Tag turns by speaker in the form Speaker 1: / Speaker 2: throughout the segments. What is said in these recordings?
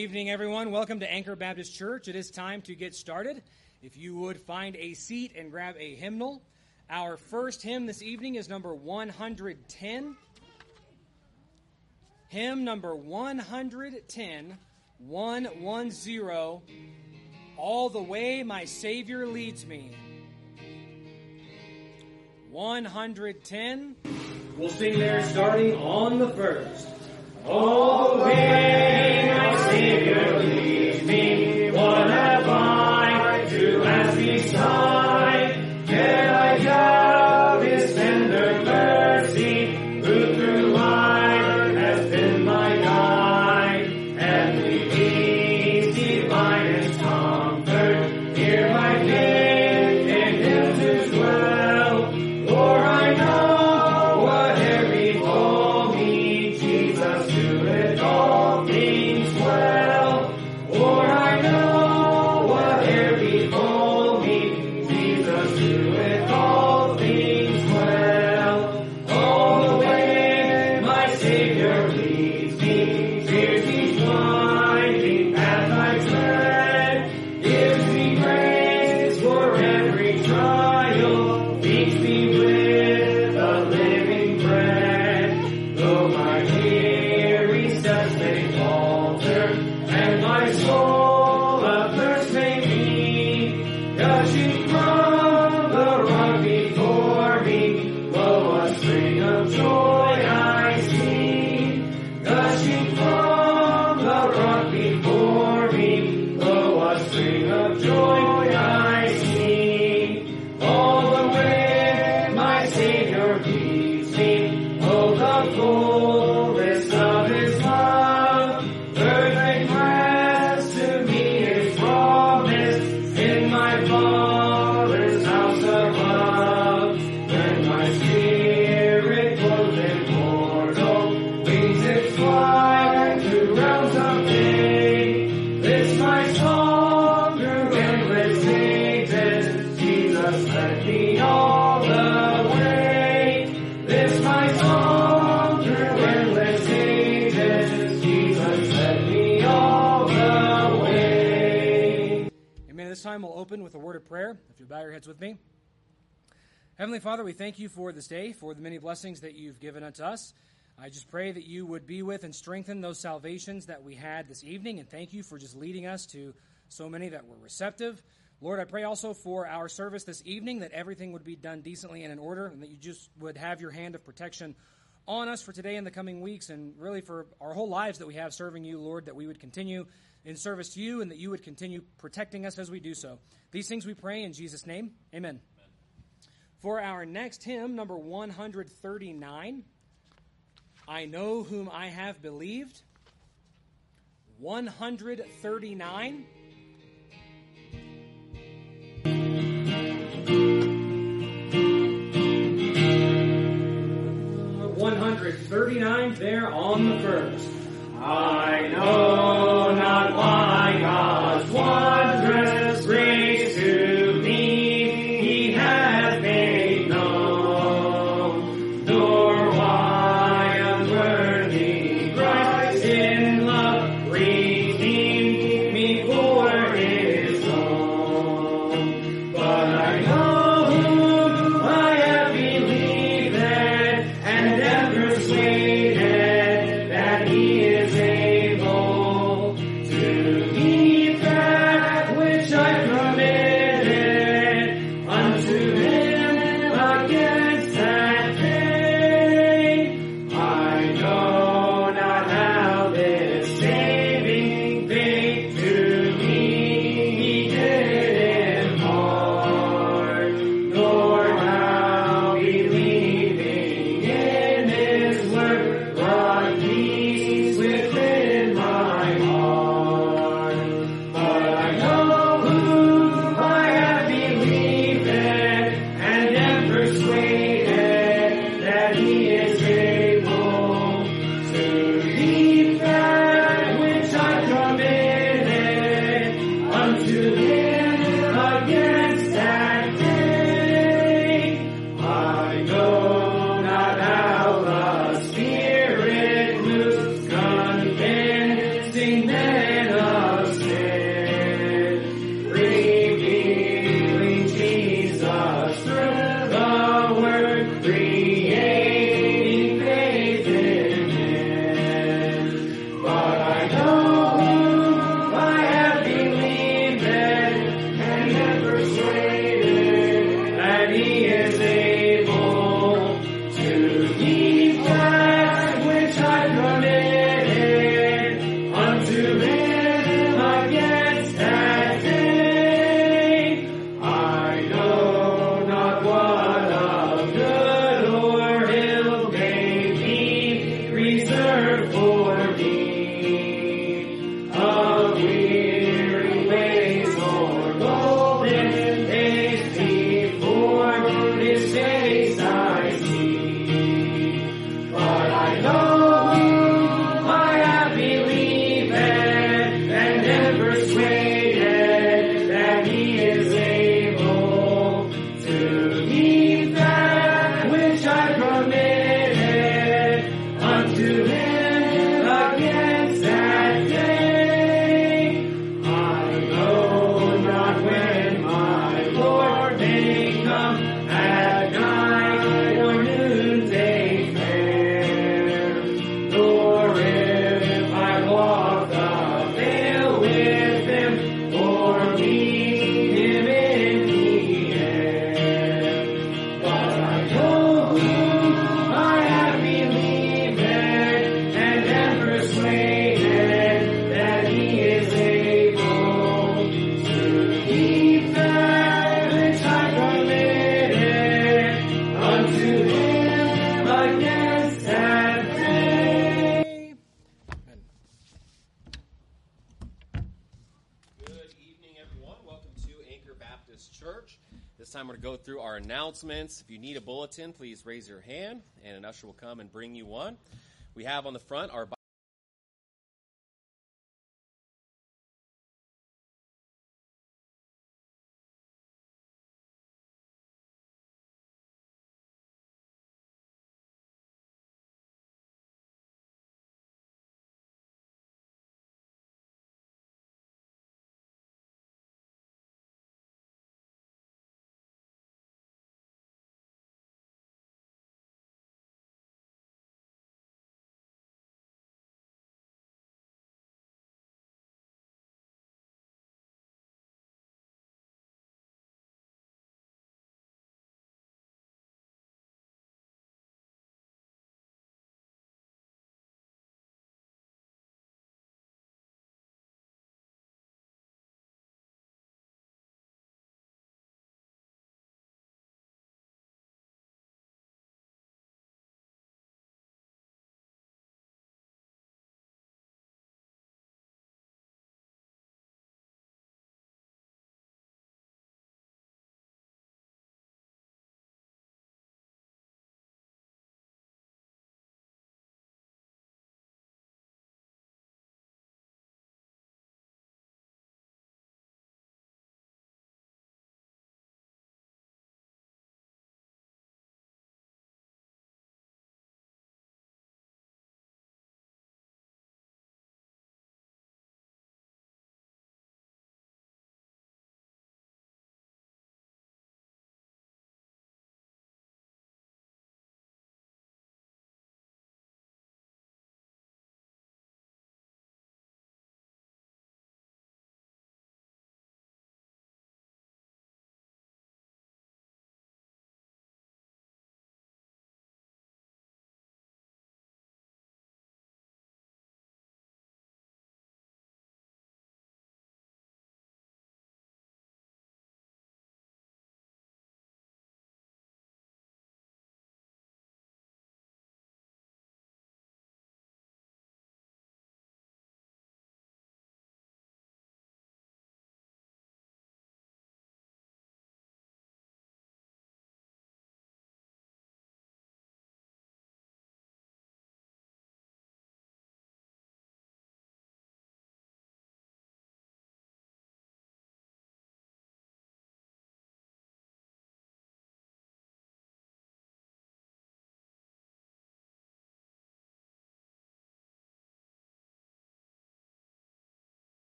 Speaker 1: evening, everyone. Welcome to Anchor Baptist Church. It is time to get started. If you would find a seat and grab a hymnal. Our first hymn this evening is number 110. Hymn number 110, 110, All the Way My Savior Leads Me. 110. We'll sing there starting on the first. All the way my Savior leads me, what have I to ask beside? Can I doubt His tender mercy, who through life has been my guide? And the peace divinest comfort, hear my faith in Him to dwell. For I know whatever befall me, Jesus doeth all things well. For I know whatever befall me, Jesus doeth all things well. All the way my Savior leads me, steers each winding path I tread, gives me grace for every trial, feeds me with the living bread. Though my weary steps may falter, and my soul athirst may be, gushing from the rock before me, lo, a spring of joy I see. Gushing from the rock before me, lo, a spring of joy I see. All the way my Savior leads me, oh, the fullness of His love, perfect rest to me is promised in my Father's house above. When my spirit clothed in mortal wings its flight to realms of faith, this my song through endless ages, Jesus led me all the way. This my song through endless ages, Jesus led me all the way. Amen. This time we'll open with a word of prayer. If you'll bow your heads with me. Heavenly Father, we thank you for this day, for the many blessings that you've given unto us. I just pray that you would be with and strengthen those salvations that we had this evening, and thank you for just leading us to so many that were receptive. Lord, I pray also for our service this evening, that everything would be done decently and in order, and that you just would have your hand of protection on us for today and the coming weeks, and really for our whole lives that we have serving you, Lord, that we would continue in service to you, and that you would continue protecting us as we do so. These things we pray in Jesus' name. Amen. For our next hymn, number 139, I Know Whom I Have Believed. 139. There on the first. I know not why God's wondrous grace to me He hath made known, nor why unworthy Christ in love redeemed me for His own. But I know whom I have believed and am persuaded that He is able to keep that which creating faith in Him. But I know whom I have believed and am persuaded that He is able to keep that which I committed unto Him against that day. I know not what of good or ill may be reserved for me. Of weary ways or golden days before His face I see. But I know whom I have believed and am persuaded that He is able to keep that which I committed unto Him against that day. I know not when my Lord may come at night or noonday fair, nor if I walk the vale with Him or meet Him in the air. But I know whom I have believed and am persuaded that He is able to keep that which I committed unto Him against that day.
Speaker 2: Good evening, everyone. Welcome to Anchor Baptist Church. This time we're going to go through our announcements. If you need a bulletin, please raise your hand, and an usher will come and bring you one. We have on the front our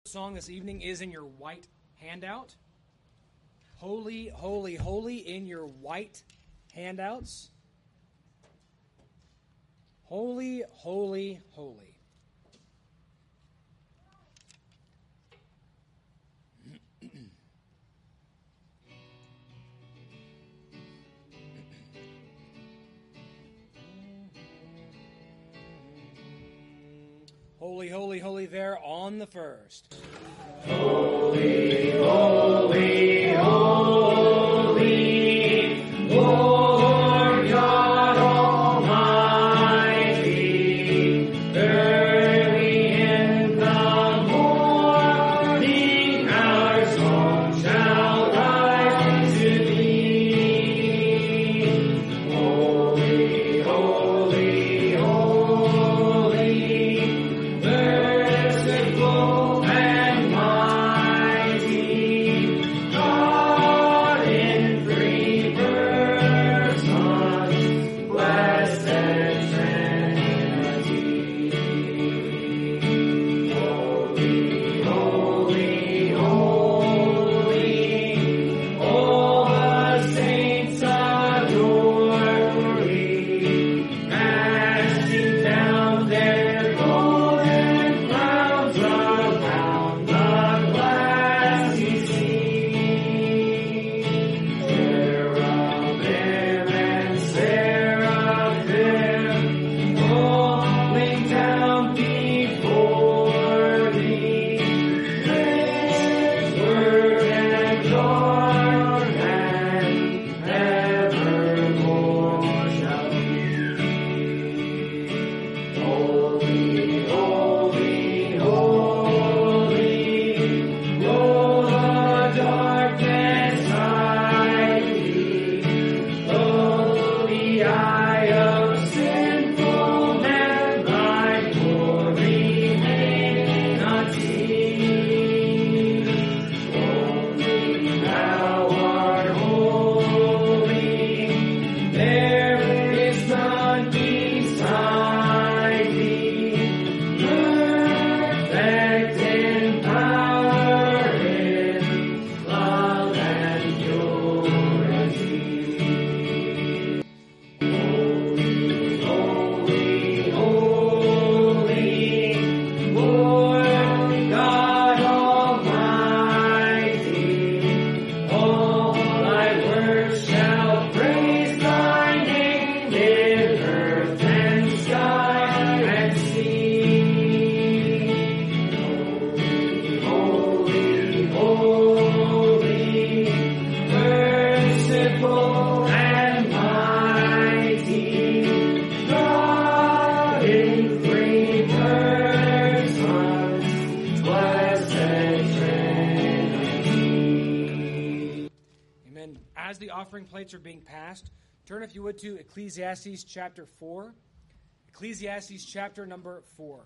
Speaker 1: Song this evening is in your white handout. Holy, holy, holy in your white handouts. Holy, holy, holy. Holy, holy, holy there on the first.
Speaker 3: Holy, holy, holy, Lord God Almighty, early in the morning our song shall rise to thee. Holy, holy, holy, merciful and mighty, God in three persons, blessed Trinity. Holy, holy, holy, all the saints adore thee, casting down their golden crowns around the glassy sea. Cherubim and seraphim falling down before thee, praise word and Lord and evermore shall be. Holy, holy, holy, though the darkness hide thee, though the eye of sinful man thy glory may not see. Only thou art holy, there is none beside thee, perfect in power, in love and purity. Holy, holy, Lord God Almighty, all thy works shall praise thy name in earth and sky and sea. Holy, holy, merciful and mighty, God in three persons, blessed Trinity.
Speaker 1: Amen. As the offering plates are being passed, turn, if you would, to Ecclesiastes chapter 4. Ecclesiastes chapter number 4.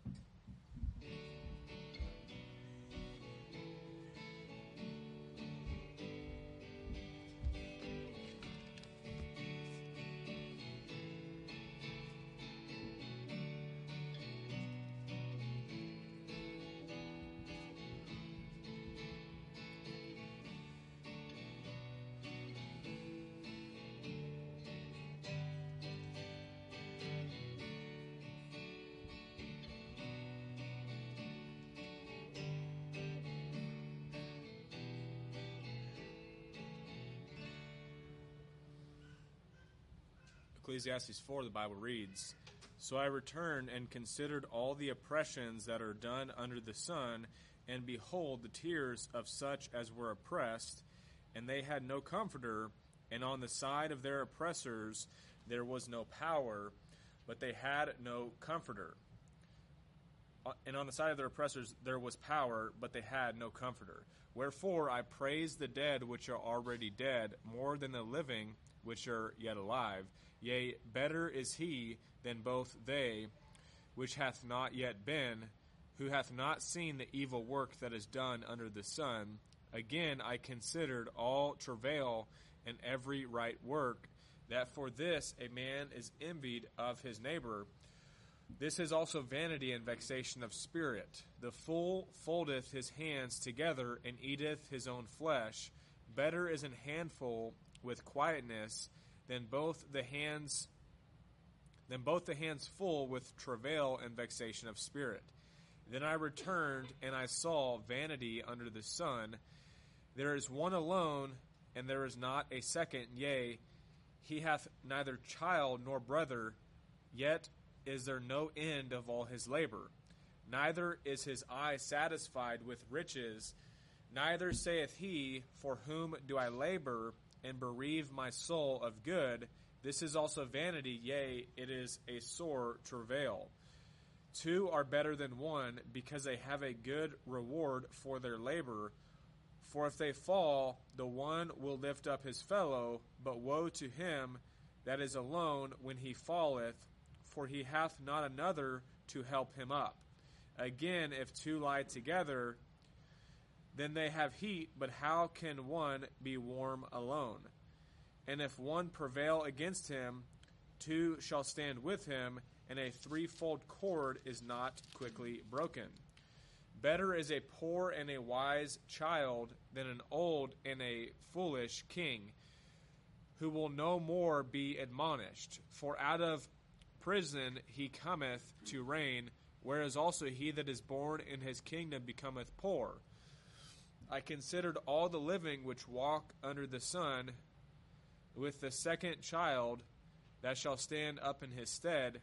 Speaker 4: Ecclesiastes 4, the Bible reads, So I returned and considered all the oppressions that are done under the sun, and behold, the tears of such as were oppressed, and they had no comforter, and on the side of their oppressors there was no power, but they had no comforter. And on the side of their oppressors there was power, but they had no comforter. Wherefore I praise the dead which are already dead, more than the living which are yet alive. Yea, better is he than both they, which hath not yet been, who hath not seen the evil work that is done under the sun. Again I considered all travail and every right work, that for this a man is envied of his neighbor. This is also vanity and vexation of spirit. The fool foldeth his hands together and eateth his own flesh. Better is an handful with quietness than both the hands full with travail and vexation of spirit. Then I returned, and I saw vanity under the sun. There is one alone, and there is not a second. Yea, he hath neither child nor brother, yet is there no end of all his labor. Neither is his eye satisfied with riches. Neither saith he, for whom do I labor, and bereave my soul of good? This is also vanity, yea, it is a sore travail. Two are better than one, because they have a good reward for their labor. For if they fall, the one will lift up his fellow, but woe to him that is alone when he falleth, for he hath not another to help him up. Again, if two lie together, then they have heat, but how can one be warm alone? And if one prevail against him, two shall stand with him, and a threefold cord is not quickly broken. Better is a poor and a wise child than an old and a foolish king, who will no more be admonished. For out of prison he cometh to reign, whereas also he that is born in his kingdom becometh poor. I considered all the living which walk under the sun, with the second child that shall stand up in his stead.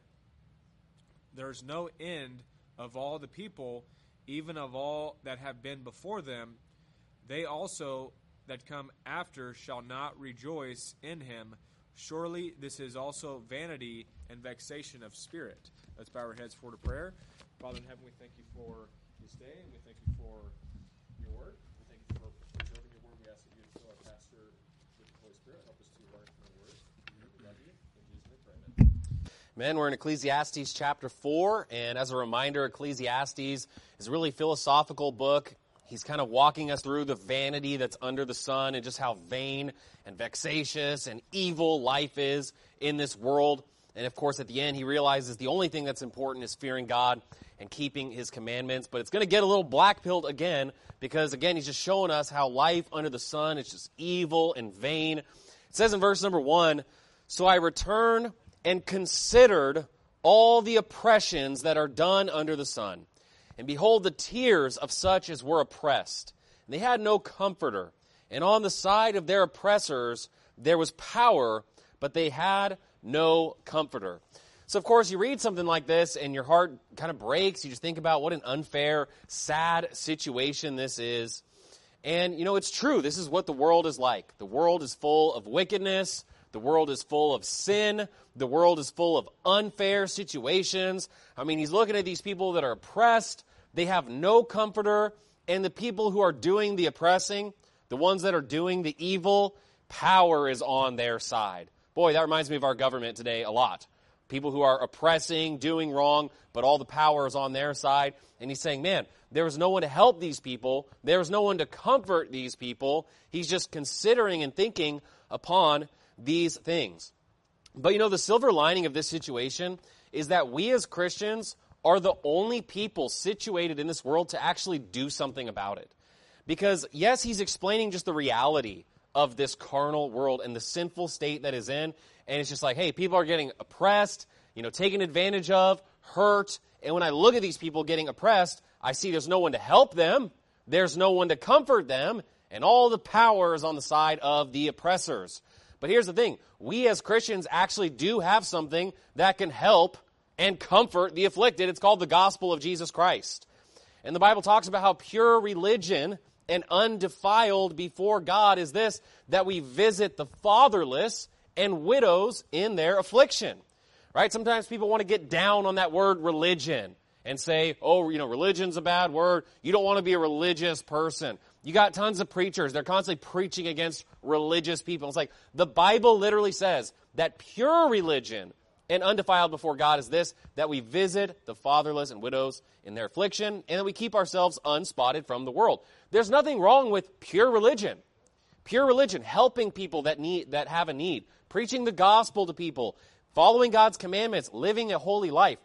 Speaker 4: There is no end of all the people, even of all that have been before them. They also that come after shall not rejoice in him. Surely this is also vanity and vexation of spirit. Let's bow our heads for prayer. Father in heaven, we thank you for this day, and we thank you for your word. We thank you for preserving your word. We ask that you would fill our pastor with the Holy Spirit. Help us to learn from your word. We love you. In Jesus' name, pray. Amen.
Speaker 2: Men, we're in Ecclesiastes chapter 4, and as a reminder, Ecclesiastes is a really philosophical book. He's kind of walking us through the vanity that's under the sun and just how vain and vexatious and evil life is in this world. And of course, at the end, he realizes the only thing that's important is fearing God and keeping his commandments. But it's going to get a little black-pilled again because, again, he's just showing us how life under the sun is just evil and vain. It says in verse number 1, "So I returned and considered all the oppressions that are done under the sun. And behold, the tears of such as were oppressed. And they had no comforter. And on the side of their oppressors there was power, but they had no comforter." So, of course, you read something like this and your heart kind of breaks. You just think about what an unfair, sad situation this is. And, you know, it's true. This is what the world is like. The world is full of wickedness. The world is full of sin. The world is full of unfair situations. I mean, he's looking at these people that are oppressed. They have no comforter. And the people who are doing the oppressing, the ones that are doing the evil, power is on their side. Boy, that reminds me of our government today a lot. People who are oppressing, doing wrong, but all the power is on their side. And he's saying, man, there is no one to help these people. There is no one to comfort these people. He's just considering and thinking upon these things. But you know, the silver lining of this situation is that we as Christians are the only people situated in this world to actually do something about it. Because yes, he's explaining just the reality of this carnal world and the sinful state that is in. And it's just like, hey, people are getting oppressed, you know, taken advantage of, hurt. And when I look at these people getting oppressed, I see there's no one to help them. There's no one to comfort them. And all the power is on the side of the oppressors. But here's the thing. We as Christians actually do have something that can help and comfort the afflicted. It's called the gospel of Jesus Christ. And the Bible talks about how pure religion and undefiled before God is this, that we visit the fatherless and widows in their affliction. Right? Sometimes people want to get down on that word religion and say, oh, you know, religion's a bad word. You don't want to be a religious person. You got tons of preachers. They're constantly preaching against religious people. It's like the Bible literally says that pure religion and undefiled before God is this, that we visit the fatherless and widows in their affliction, and that we keep ourselves unspotted from the world. There's nothing wrong with pure religion. Pure religion, helping people that have a need, preaching the gospel to people, following God's commandments, living a holy life.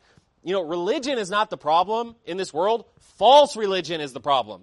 Speaker 2: religion is not the problem in this world. False religion is the problem.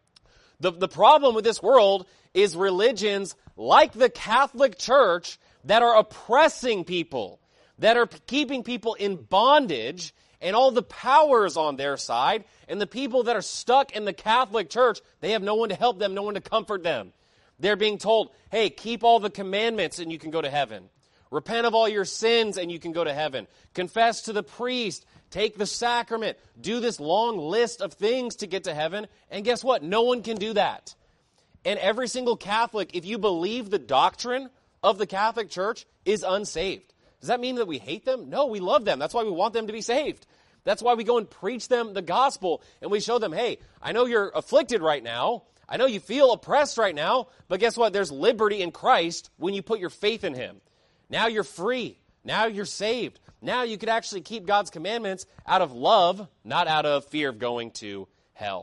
Speaker 2: The problem with this world is religions like the Catholic Church that are oppressing people, that are keeping people in bondage, and all the power is on their side, and the people that are stuck in the Catholic Church, they have no one to help them, no one to comfort them. They're being told, hey, keep all the commandments and you can go to heaven. Repent of all your sins and you can go to heaven. Confess to the priest. Take the sacrament. Do this long list of things to get to heaven. And guess what? No one can do that. And every single Catholic, if you believe the doctrine of the Catholic Church, is unsaved. Does that mean that we hate them? No, we love them. That's why we want them to be saved. That's why we go and preach them the gospel and we show them, hey, I know you're afflicted right now. I know you feel oppressed right now, but guess what? There's liberty in Christ when you put your faith in Him. Now you're free. Now you're saved. Now you could actually keep God's commandments out of love, not out of fear of going to hell.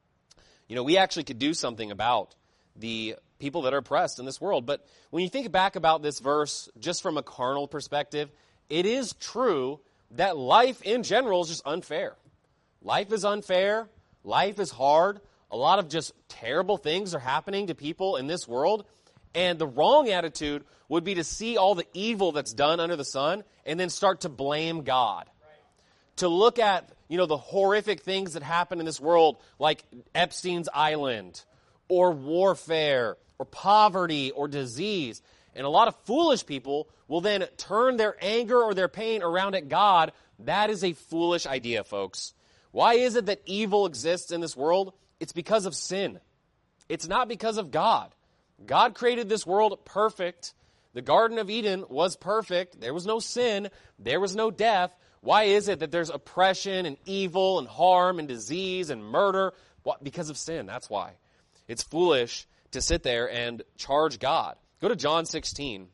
Speaker 2: We actually could do something about the people that are oppressed in this world. But when you think back about this verse, just from a carnal perspective, it is true that life in general is just unfair. Life is unfair. Life is hard. A lot of just terrible things are happening to people in this world. And the wrong attitude would be to see all the evil that's done under the sun and then start to blame God. To look at, the horrific things that happen in this world, like Epstein's Island, or warfare, or poverty, or disease. And a lot of foolish people will then turn their anger or their pain around at God. That is a foolish idea, folks. Why is it that evil exists in this world? It's because of sin. It's not because of God. God created this world perfect. The Garden of Eden was perfect. There was no sin. There was no death. Why is it that there's oppression and evil and harm and disease and murder? Because of sin. That's why. It's foolish to sit there and charge God. Go to John 16.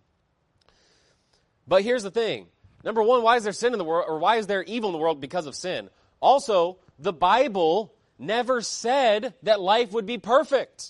Speaker 2: But here's the thing. Number one, why is there sin in the world, or why is there evil in the world? Because of sin. Also, the Bible never said that life would be perfect.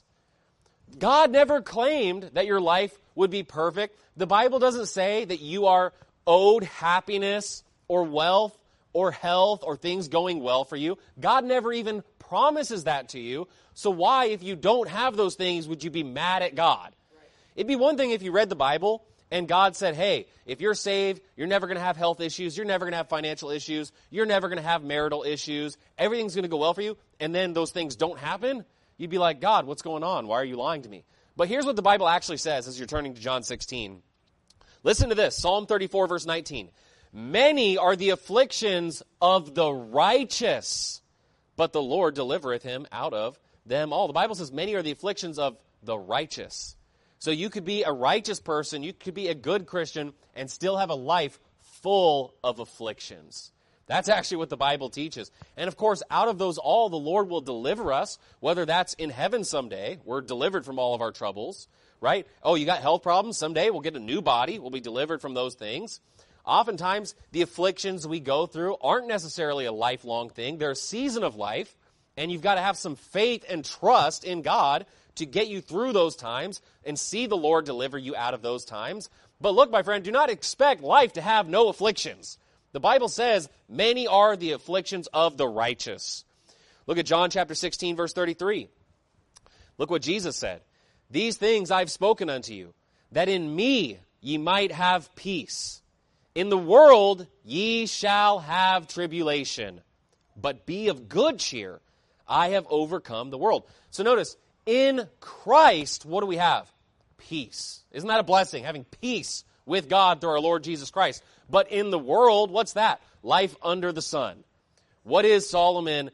Speaker 2: God never claimed that your life would be perfect. The Bible doesn't say that you are owed happiness or wealth or health or things going well for you. God never even promises that to you. So why, if you don't have those things, would you be mad at God? It'd be one thing if you read the Bible and God said, hey, if you're saved, you're never going to have health issues, you're never going to have financial issues, you're never going to have marital issues, everything's going to go well for you, and then those things don't happen, you'd be like, God, what's going on? Why are you lying to me? But here's what the Bible actually says as you're turning to John 16. Listen to this, Psalm 34, verse 19. Many are the afflictions of the righteous, but the Lord delivereth him out of them all. The Bible says many are the afflictions of the righteous. So you could be a righteous person, you could be a good Christian, and still have a life full of afflictions. That's actually what the Bible teaches. And of course, out of those all, the Lord will deliver us, whether that's in heaven someday. We're delivered from all of our troubles, right? Oh, you got health problems? Someday we'll get a new body. We'll be delivered from those things. Oftentimes, the afflictions we go through aren't necessarily a lifelong thing. They're a season of life, and you've got to have some faith and trust in God to get you through those times and see the Lord deliver you out of those times. But look, my friend, do not expect life to have no afflictions. The Bible says, many are the afflictions of the righteous. Look at John chapter 16, verse 33. Look what Jesus said. These things I've spoken unto you, that in me ye might have peace. In the world ye shall have tribulation, but be of good cheer. I have overcome the world. So notice, in Christ, what do we have? Peace. Isn't that a blessing, having peace with God through our Lord Jesus Christ? But in the world, what's that? Life under the sun. What is Solomon,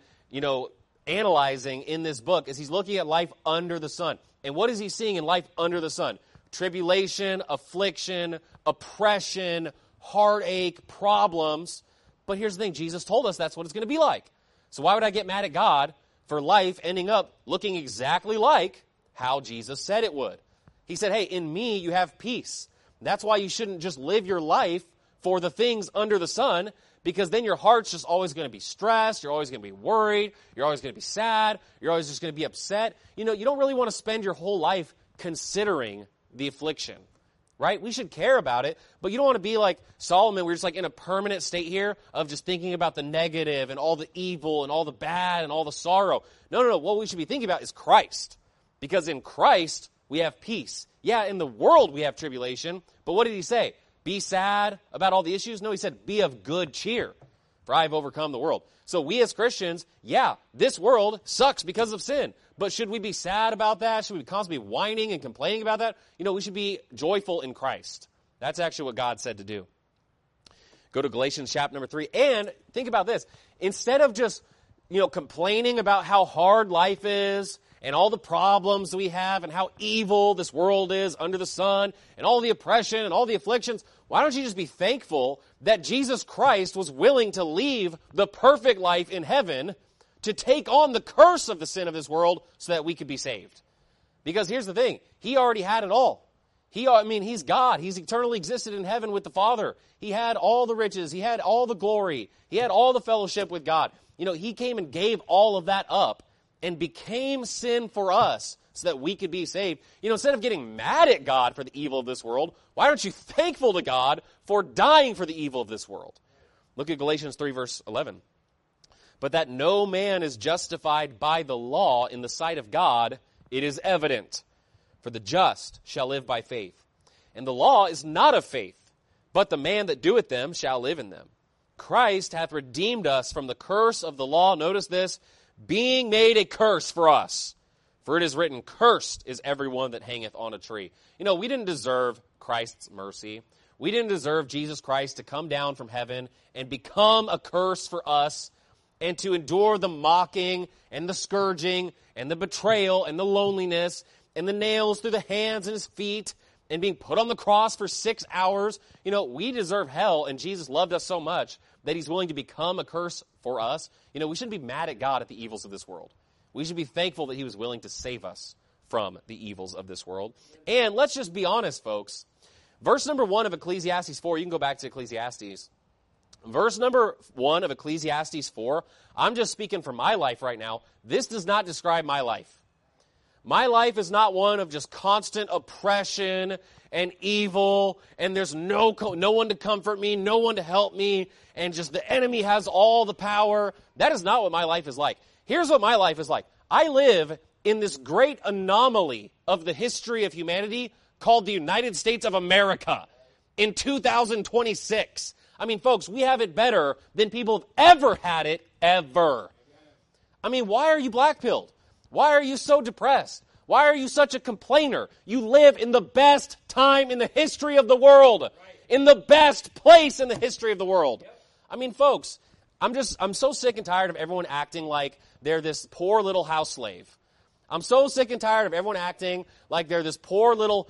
Speaker 2: analyzing in this book? Is he's looking at life under the sun. And what is he seeing in life under the sun? Tribulation, affliction, oppression, heartache, problems. But here's the thing, Jesus told us that's what it's going to be like. So why would I get mad at God for life ending up looking exactly like how Jesus said it would? He said, hey, in me you have peace. That's why you shouldn't just live your life for the things under the sun, because then your heart's just always going to be stressed, you're always going to be worried, you're always going to be sad, you're always just going to be upset. You don't really want to spend your whole life considering the affliction. right? We should care about it, but you don't want to be like Solomon. We're just like in a permanent state here of just thinking about the negative and all the evil and all the bad and all the sorrow. No. What we should be thinking about is Christ, because in Christ we have peace. Yeah, in the world we have tribulation, but what did he say? Be sad about all the issues? No, he said, be of good cheer, for I have overcome the world. So we as Christians, yeah, this world sucks because of sin. But should we be sad about that? Should we constantly be whining and complaining about that? We should be joyful in Christ. That's actually what God said to do. Go to Galatians chapter number 3. And think about this. Instead of just, complaining about how hard life is and all the problems we have and how evil this world is under the sun and all the oppression and all the afflictions, why don't you just be thankful that Jesus Christ was willing to leave the perfect life in heaven to take on the curse of the sin of this world so that we could be saved? Because here's the thing. He already had it all. He's God. He's eternally existed in heaven with the Father. He had all the riches. He had all the glory. He had all the fellowship with God. He came and gave all of that up and became sin for us so that we could be saved. Instead of getting mad at God for the evil of this world, why aren't you thankful to God for dying for the evil of this world? Look at Galatians 3, verse 11. But that no man is justified by the law in the sight of God, it is evident. For the just shall live by faith. And the law is not of faith, but the man that doeth them shall live in them. Christ hath redeemed us from the curse of the law. Notice this, being made a curse for us. For it is written, cursed is everyone that hangeth on a tree. We didn't deserve Christ's mercy. We didn't deserve Jesus Christ to come down from heaven and become a curse for us and to endure the mocking and the scourging and the betrayal and the loneliness and the nails through the hands and his feet and being put on the cross for 6 hours. We deserve hell, and Jesus loved us so much that he's willing to become a curse for us. We shouldn't be mad at God at the evils of this world. We should be thankful that he was willing to save us from the evils of this world. And let's just be honest, folks. Verse number 1 of Ecclesiastes 4, you can go back to Ecclesiastes. Verse number 1 of Ecclesiastes 4, I'm just speaking for my life right now. This does not describe my life. My life is not one of just constant oppression and evil, and there's no one to comfort me, no one to help me, and just the enemy has all the power. That is not what my life is like. Here's what my life is like. I live in this great anomaly of the history of humanity called the United States of America in 2026. Folks, we have it better than people have ever had it, ever. Why are you black-pilled? Why are you so depressed? Why are you such a complainer? You live in the best time in the history of the world. Right. In the best place in the history of the world. Yep. Folks, I'm so sick and tired of everyone acting like they're this poor little house slave. I'm so sick and tired of everyone acting like they're this poor little,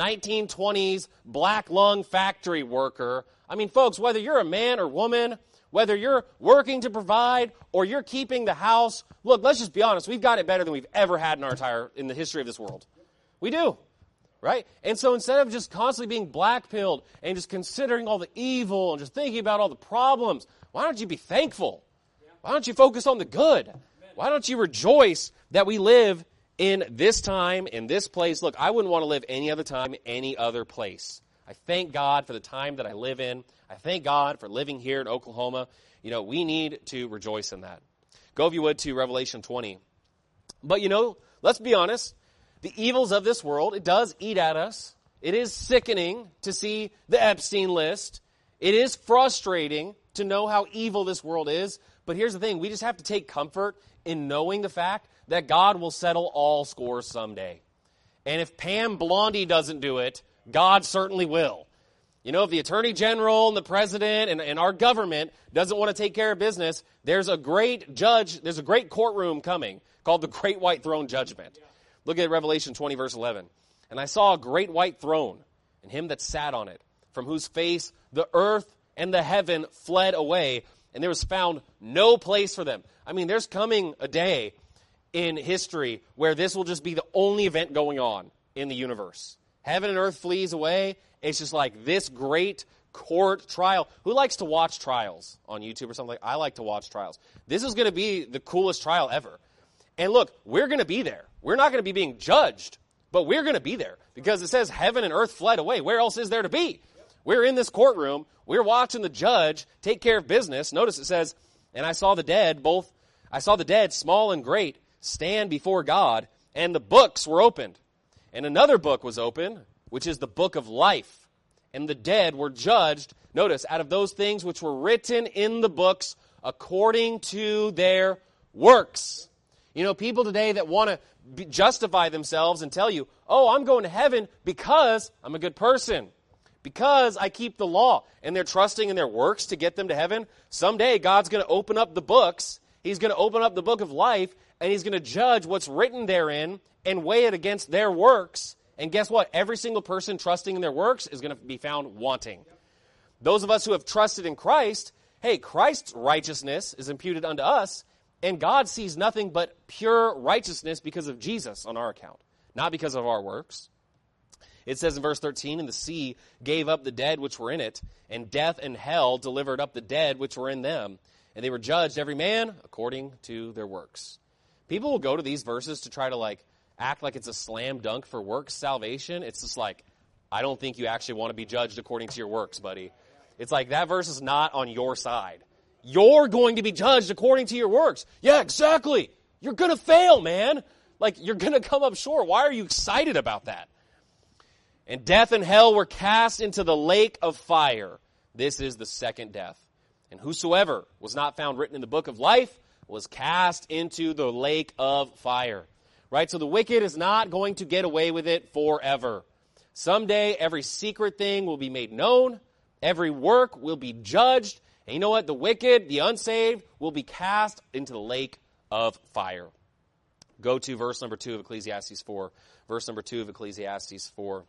Speaker 2: 1920s black lung factory worker. Folks, whether you're a man or woman, whether you're working to provide or you're keeping the house, look, let's just be honest. We've got it better than we've ever had in the history of this world. We do, right? And so instead of just constantly being black-pilled and just considering all the evil and just thinking about all the problems, why don't you be thankful? Why don't you focus on the good? Why don't you rejoice that we live in this time, in this place? Look, I wouldn't want to live any other time, any other place. I thank God for the time that I live in. I thank God for living here in Oklahoma. We need to rejoice in that. Go, if you would, to Revelation 20. But, let's be honest. The evils of this world, it does eat at us. It is sickening to see the Epstein list. It is frustrating to know how evil this world is. But here's the thing. We just have to take comfort in knowing the fact that God will settle all scores someday. And if Pam Blondie doesn't do it, God certainly will. If the Attorney General and the President and our government doesn't want to take care of business, there's a great courtroom coming called the Great White Throne Judgment. Look at Revelation 20, verse 11. And I saw a great white throne, and him that sat on it, from whose face the earth and the heaven fled away, and there was found no place for them. There's coming a day in history where this will just be the only event going on in the universe. Heaven and earth flees away. It's just like this great court trial. Who likes to watch trials on YouTube or something? I like to watch trials. This is going to be the coolest trial ever. And look, we're going to be there. We're not going to be being judged. But we're going to be there because it says heaven and earth fled away. Where else is there to be? We're in this courtroom. We're watching the judge take care of business. Notice it says, and I saw the dead, small and great, stand before God, and the books were opened. And another book was opened, which is the book of life. And the dead were judged, notice, out of those things which were written in the books according to their works. You know, people today that want to justify themselves and tell you, oh, I'm going to heaven because I'm a good person, because I keep the law, and they're trusting in their works to get them to heaven. Someday God's going to open up the books. He's going to open up the book of life, and he's going to judge what's written therein and weigh it against their works. And guess what? Every single person trusting in their works is going to be found wanting. Those of us who have trusted in Christ, hey, Christ's righteousness is imputed unto us, and God sees nothing but pure righteousness because of Jesus on our account, not because of our works. It says in verse 13, and the sea gave up the dead which were in it, and death and hell delivered up the dead which were in them, and they were judged every man according to their works. People will go to these verses to try to act like it's a slam dunk for works salvation. It's just like, I don't think you actually want to be judged according to your works, buddy. It's like that verse is not on your side. You're going to be judged according to your works. Yeah, exactly. You're going to fail, man. You're going to come up short. Why are you excited about that? And death and hell were cast into the lake of fire. This is the second death. And whosoever was not found written in the book of life was cast into the lake of fire. Right? So the wicked is not going to get away with it forever. Someday every secret thing will be made known. Every work will be judged. And you know what? The wicked, the unsaved, will be cast into the lake of fire. Go to verse number 2 of Ecclesiastes 4. Verse number 2 of Ecclesiastes 4.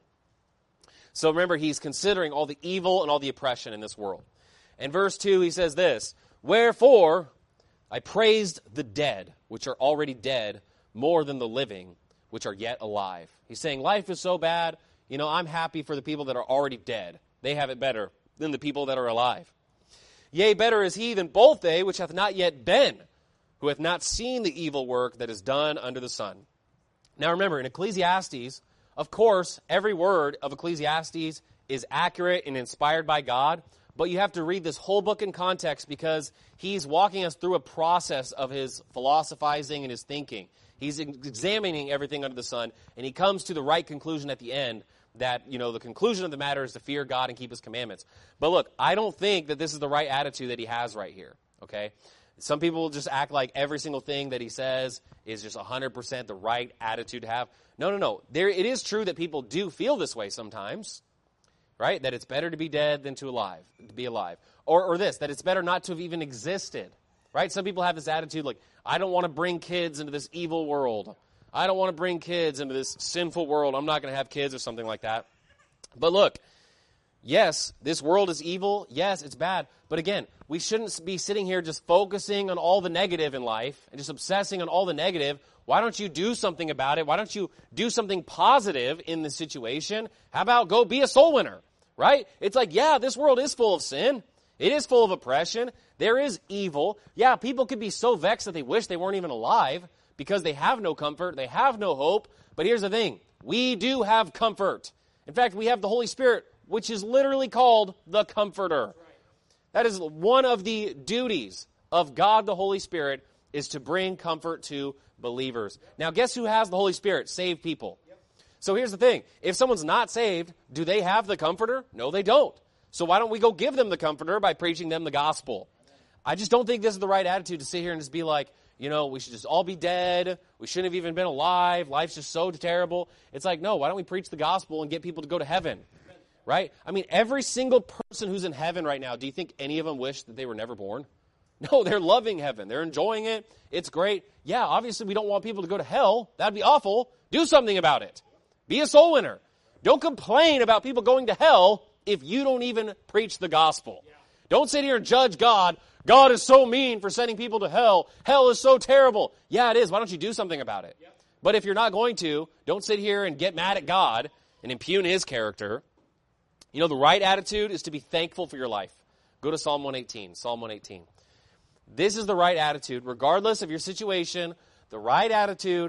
Speaker 2: So remember, he's considering all the evil and all the oppression in this world. In verse 2, he says this, wherefore I praised the dead, which are already dead, more than the living, which are yet alive. He's saying life is so bad, I'm happy for the people that are already dead. They have it better than the people that are alive. Yea, better is he than both they which hath not yet been, who hath not seen the evil work that is done under the sun. Now remember, in Ecclesiastes, of course, every word of Ecclesiastes is accurate and inspired by God, but you have to read this whole book in context because he's walking us through a process of his philosophizing and his thinking. He's examining everything under the sun, and he comes to the right conclusion at the end that, the conclusion of the matter is to fear God and keep his commandments. But look, I don't think that this is the right attitude that he has right here, okay? Some people will just act like every single thing that he says is just 100% the right attitude to have. No. It is true that people do feel this way sometimes, right? That it's better to be dead than to be alive. Or this, that it's better not to have even existed, right? Some people have this attitude like, I don't want to bring kids into this evil world. I don't want to bring kids into this sinful world. I'm not going to have kids or something like that. But look, yes, this world is evil. Yes, it's bad. But again, we shouldn't be sitting here just focusing on all the negative in life and just obsessing on all the negative. Why don't you do something about it? Why don't you do something positive in the situation? How about go be a soul winner, right? It's like, yeah, this world is full of sin. It is full of oppression. There is evil. Yeah, people could be so vexed that they wish they weren't even alive because they have no comfort. They have no hope. But here's the thing. We do have comfort. In fact, we have the Holy Spirit, which is literally called the Comforter. That is one of the duties of God the Holy Spirit, is to bring comfort to believers. Now, guess who has the Holy Spirit? Saved people. So here's the thing. If someone's not saved, do they have the Comforter? No, they don't. So why don't we go give them the Comforter by preaching them the gospel? I just don't think this is the right attitude to sit here and just be like, we should just all be dead. We shouldn't have even been alive. Life's just so terrible. It's like, no, why don't we preach the gospel and get people to go to heaven? Right? I mean, every single person who's in heaven right now, do you think any of them wish that they were never born? No, they're loving heaven. They're enjoying it. It's great. Yeah, obviously we don't want people to go to hell. That'd be awful. Do something about it. Be a soul winner. Don't complain about people going to hell if you don't even preach the gospel. Don't sit here and judge God. God is so mean for sending people to hell. Hell is so terrible. Yeah, it is. Why don't you do something about it? But if you're not going to, don't sit here and get mad at God and impugn his character. The right attitude is to be thankful for your life. Go to Psalm 118. Psalm 118. This is the right attitude, regardless of your situation. The right attitude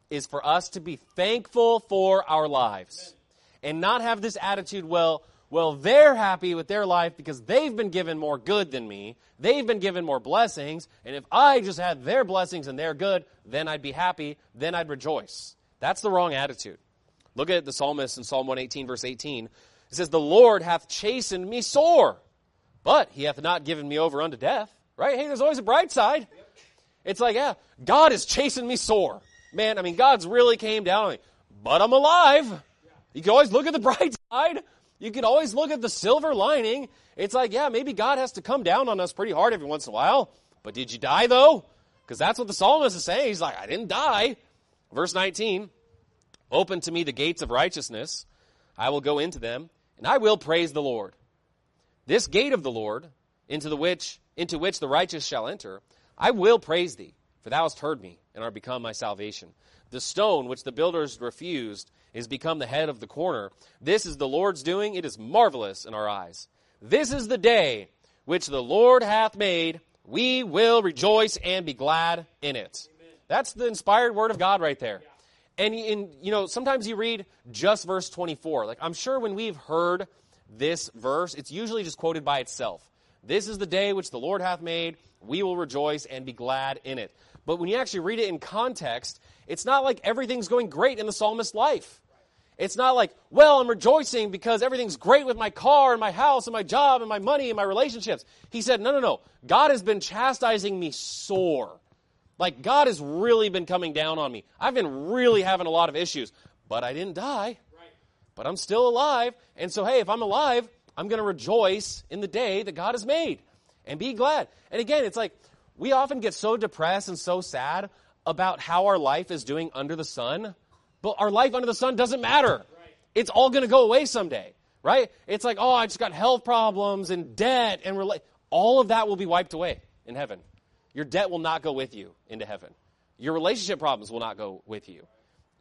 Speaker 2: is for us to be thankful for our lives and not have this attitude, well, they're happy with their life because they've been given more good than me. They've been given more blessings. And if I just had their blessings and their good, then I'd be happy. Then I'd rejoice. That's the wrong attitude. Look at the psalmist in Psalm 118, verse 18. It says, the Lord hath chastened me sore, but he hath not given me over unto death. Right? Hey, there's always a bright side. It's like, yeah, God has chastened me sore. Man, I mean, God's really came down on me. But I'm alive. You can always look at the bright side. You can always look at the silver lining. It's like, yeah, maybe God has to come down on us pretty hard every once in a while. But did you die, though? Because that's what the psalmist is saying. He's like, I didn't die. Verse 19, open to me the gates of righteousness. I will go into them, and I will praise the Lord. This gate of the Lord, into which the righteous shall enter, I will praise thee, for thou hast heard me, and art become my salvation. The stone which the builders refused is become the head of the corner. This is the Lord's doing. It is marvelous in our eyes. This is the day which the Lord hath made. We will rejoice and be glad in it. Amen. That's the inspired word of God right there. Yeah. And sometimes you read just verse 24. Like, I'm sure when we've heard this verse, it's usually just quoted by itself. This is the day which the Lord hath made. We will rejoice and be glad in it. But when you actually read it in context, it's not like everything's going great in the psalmist's life. It's not like, well, I'm rejoicing because everything's great with my car and my house and my job and my money and my relationships. He said, no. God has been chastising me sore. Like, God has really been coming down on me. I've been really having a lot of issues. But I didn't die. Right. But I'm still alive. And so, hey, if I'm alive, I'm going to rejoice in the day that God has made and be glad. And again, it's like, we often get so depressed and so sad about how our life is doing under the sun. But our life under the sun doesn't matter. Right. It's all going to go away someday, right? It's like, I just got health problems and debt and all of that will be wiped away in heaven. Your debt will not go with you into heaven. Your relationship problems will not go with you.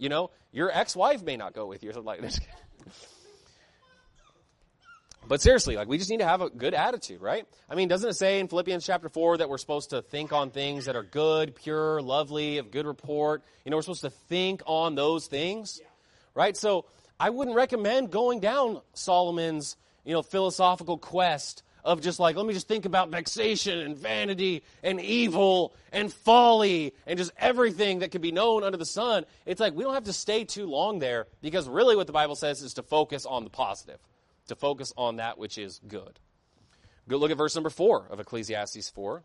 Speaker 2: Your ex-wife may not go with you or something like this. But seriously, we just need to have a good attitude, right? I mean, doesn't it say in Philippians chapter 4 that we're supposed to think on things that are good, pure, lovely, of good report? We're supposed to think on those things, right? So I wouldn't recommend going down Solomon's, philosophical quest of just let me just think about vexation and vanity and evil and folly and just everything that can be known under the sun. It's like we don't have to stay too long there because really what the Bible says is to focus on the positive. To focus on that which is good. Go look at verse number 4 of Ecclesiastes 4.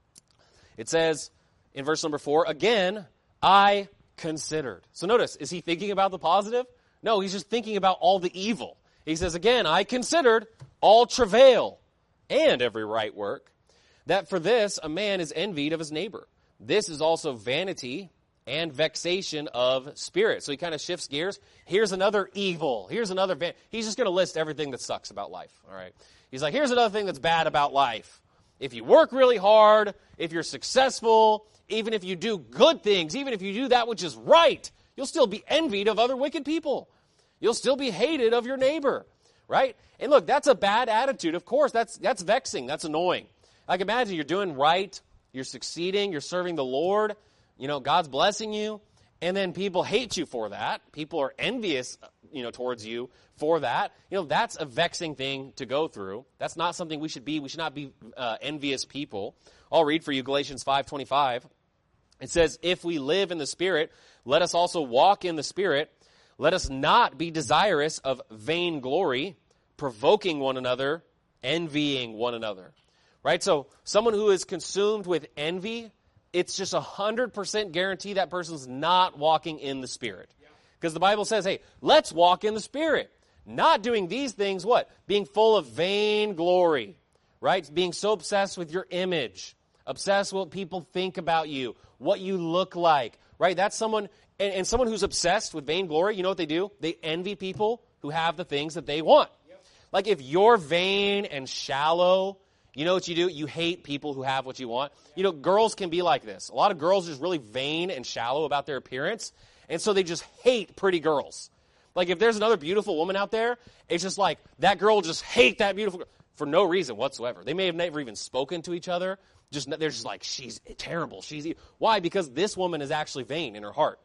Speaker 2: It says in verse number 4, again, I considered. So notice, is he thinking about the positive? No, he's just thinking about all the evil. He says, again, I considered all travail and every right work, that for this a man is envied of his neighbor. This is also vanity and vexation of spirit. So he kind of shifts gears. Here's another evil. Here's another he's just going to list everything that sucks about life. All right. He's like, here's another thing that's bad about life. If you work really hard, if you're successful, even if you do good things, even if you do that which is right, you'll still be envied of other wicked people. You'll still be hated of your neighbor. Right? And look, that's a bad attitude. Of course, that's vexing. That's annoying. Like imagine you're doing right, you're succeeding, you're serving the Lord, God's blessing you, and then people hate you for that. People are envious, towards you for that. That's a vexing thing to go through. That's not something we should be. We should not be envious people. I'll read for you Galatians 5:25. It says, if we live in the Spirit, let us also walk in the Spirit. Let us not be desirous of vainglory, provoking one another, envying one another. Right? So someone who is consumed with envy, it's just 100% guarantee that person's not walking in the Spirit. Because the Bible says, hey, let's walk in the Spirit. Not doing these things, what? Being full of vainglory, right? Being so obsessed with your image, obsessed with what people think about you, what you look like, right? That's someone, and someone who's obsessed with vainglory, you know what they do? They envy people who have the things that they want. Like if you're vain and shallow, you know what you do? You hate people who have what you want. Girls can be like this. A lot of girls are just really vain and shallow about their appearance, and so they just hate pretty girls. Like if there's another beautiful woman out there, it's just like that girl will just hate that beautiful girl for no reason whatsoever. They may have never even spoken to each other. They're just like, she's terrible. Why? Because this woman is actually vain in her heart.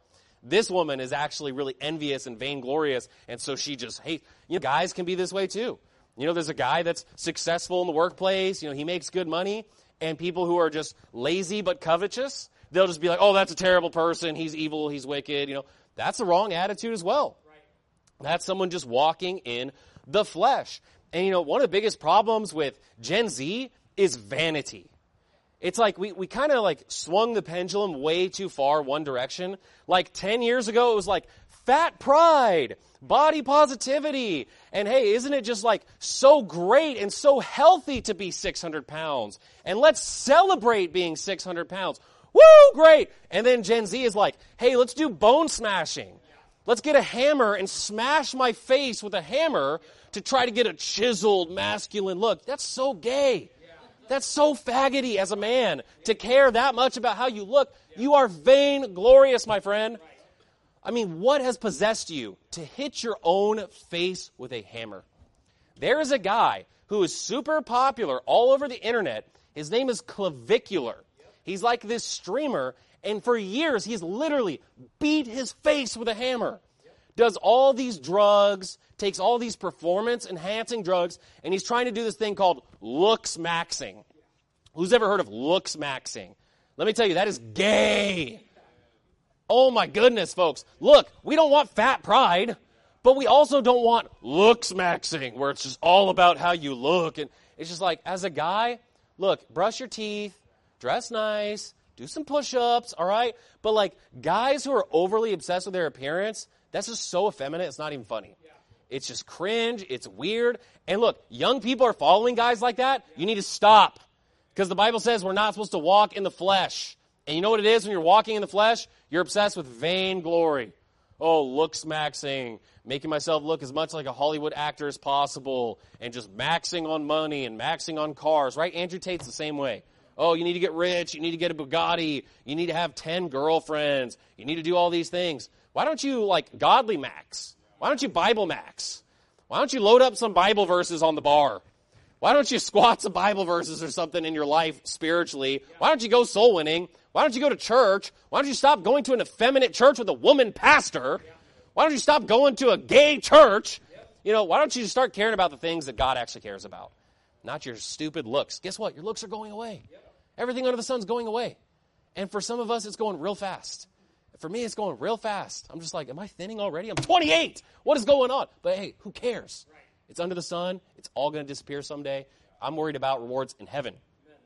Speaker 2: this woman is actually really envious and vainglorious, and so she just hates. Guys can be this way too. There's a guy that's successful in the workplace. He makes good money, and people who are just lazy but covetous, they'll just be like, oh, that's a terrible person. He's evil. He's wicked. That's the wrong attitude as well. Right. That's someone just walking in the flesh. And, one of the biggest problems with Gen Z is vanity. It's like we kind of like swung the pendulum way too far one direction. Like 10 years ago, it was like fat pride, body positivity. And hey, isn't it just like so great and so healthy to be 600 pounds? And let's celebrate being 600 pounds. Woo, great. And then Gen Z is like, hey, let's do bone smashing. Let's get a hammer and smash my face with a hammer to try to get a chiseled, masculine look. That's so gay. That's so faggoty as a man to care that much about how you look. You are vainglorious, my friend. I mean, what has possessed you to hit your own face with a hammer? There is a guy who is super popular all over the internet. His name is Clavicular. He's like this streamer, and for years he's literally beat his face with a hammer. Does all these drugs, takes all these performance-enhancing drugs, and he's trying to do this thing called looks maxing. Who's ever heard of looks maxing? Let me tell you, that is gay. Oh my goodness, folks. Look, we don't want fat pride, but we also don't want looks maxing, where it's just all about how you look. And it's just like, as a guy, look, brush your teeth, dress nice, do some push-ups, all right? But like, guys who are overly obsessed with their appearance, that's just so effeminate, it's not even funny. It's just cringe, it's weird. And look, young people are following guys like that. You need to stop. Because the Bible says we're not supposed to walk in the flesh. And you know what it is when you're walking in the flesh? You're obsessed with vainglory. Oh, looks maxing, making myself look as much like a Hollywood actor as possible, and just maxing on money and maxing on cars, right? Andrew Tate's the same way. Oh, you need to get rich, you need to get a Bugatti, you need to have 10 girlfriends, you need to do all these things. Why don't you, like, godly max? Why don't you Bible max? Why don't you load up some Bible verses on the bar? Why don't you squat some Bible verses or something in your life spiritually? Why don't you go soul winning? Why don't you go to church? Why don't you stop going to an effeminate church with a woman pastor? Why don't you stop going to a gay church? Why don't you just start caring about the things that God actually cares about? Not your stupid looks. Guess what? Your looks are going away. Everything under the sun's going away. And for some of us, it's going real fast. For me, it's going real fast. I'm just like, am I thinning already? I'm 28. What is going on? But hey, who cares? Right. It's under the sun. It's all going to disappear someday. I'm worried about rewards in heaven. Amen.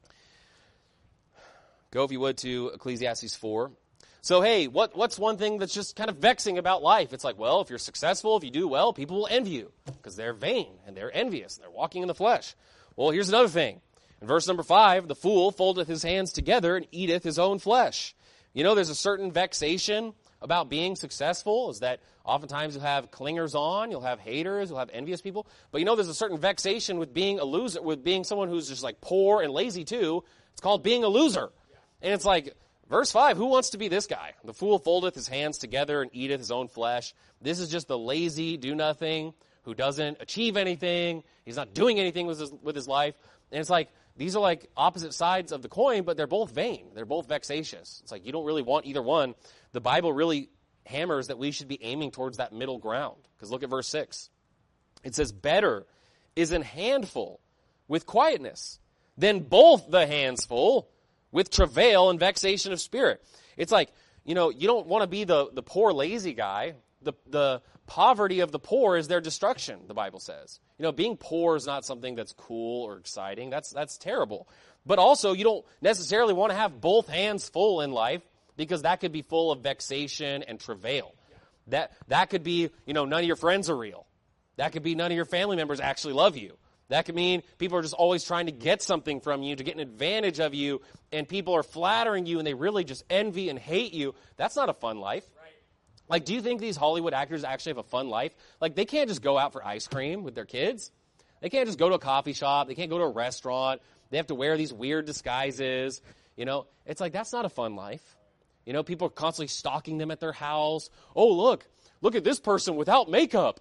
Speaker 2: Go, if you would, to Ecclesiastes 4. So, hey, what's one thing that's just kind of vexing about life? It's like, well, if you're successful, if you do well, people will envy you because they're vain and they're envious and they're walking in the flesh. Well, here's another thing. In verse number 5, the fool foldeth his hands together and eateth his own flesh. There's a certain vexation about being successful, is that oftentimes you'll have clingers on, you'll have haters, you'll have envious people. But there's a certain vexation with being a loser, with being someone who's just like poor and lazy too. It's called being a loser. And it's like, verse 5, who wants to be this guy? The fool foldeth his hands together and eateth his own flesh. This is just the lazy, do-nothing, who doesn't achieve anything. He's not doing anything with his life. And it's like, these are like opposite sides of the coin, but they're both vain. They're both vexatious. It's like you don't really want either one. The Bible really hammers that we should be aiming towards that middle ground. Because look at verse 6. It says, better is an handful with quietness than both the hands full with travail and vexation of spirit. It's like, you don't want to be the poor, lazy guy. The poverty of the poor is their destruction, the Bible says. Being poor is not something that's cool or exciting. That's terrible. But also, you don't necessarily want to have both hands full in life because that could be full of vexation and travail. That could be, none of your friends are real. That could be none of your family members actually love you. That could mean people are just always trying to get something from you, to get an advantage of you, and people are flattering you and they really just envy and hate you. That's not a fun life. Like, do you think these Hollywood actors actually have a fun life? Like, they can't just go out for ice cream with their kids. They can't just go to a coffee shop. They can't go to a restaurant. They have to wear these weird disguises. It's like, that's not a fun life. People are constantly stalking them at their house. Oh, look at this person without makeup.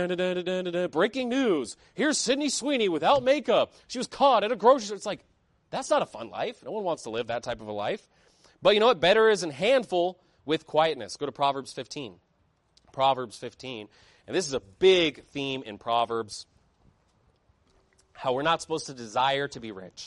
Speaker 2: Breaking news. Here's Sydney Sweeney without makeup. She was caught at a grocery store. It's like, that's not a fun life. No one wants to live that type of a life. But you know what? Better is a handful with quietness. Go to Proverbs 15. Proverbs 15. And this is a big theme in Proverbs. How we're not supposed to desire to be rich.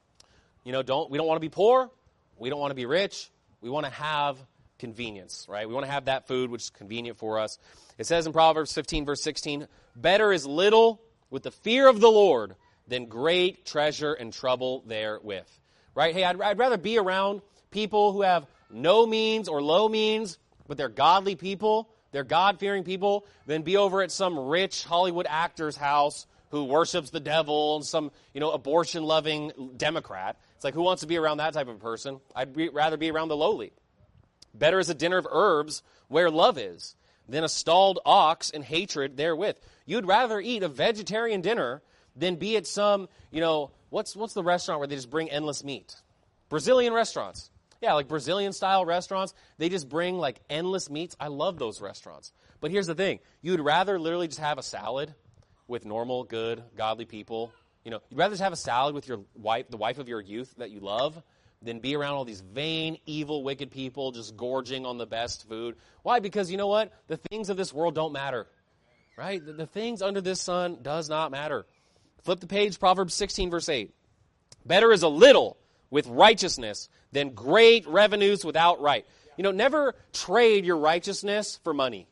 Speaker 2: We don't want to be poor. We don't want to be rich. We want to have convenience, right? We want to have that food which is convenient for us. It says in Proverbs 15, verse 16, better is little with the fear of the Lord than great treasure and trouble therewith. Right? Hey, I'd rather be around people who have no means or low means, but they're godly people, they're God-fearing people, than be over at some rich Hollywood actor's house who worships the devil and some, abortion-loving Democrat. It's like, who wants to be around that type of person? I'd rather be around the lowly. Better is a dinner of herbs where love is than a stalled ox and hatred therewith. You'd rather eat a vegetarian dinner than be at some, what's the restaurant where they just bring endless meat? Brazilian restaurants. Yeah, like Brazilian-style restaurants. They just bring, like, endless meats. I love those restaurants. But here's the thing. You'd rather literally just have a salad with normal, good, godly people. You'd rather just have a salad with your wife, the wife of your youth that you love, than be around all these vain, evil, wicked people just gorging on the best food. Why? Because you know what? The things of this world don't matter. Right? The things under this sun does not matter. Flip the page, Proverbs 16, verse 8. Better is a little with righteousness than great revenues without right. Never trade your righteousness for money.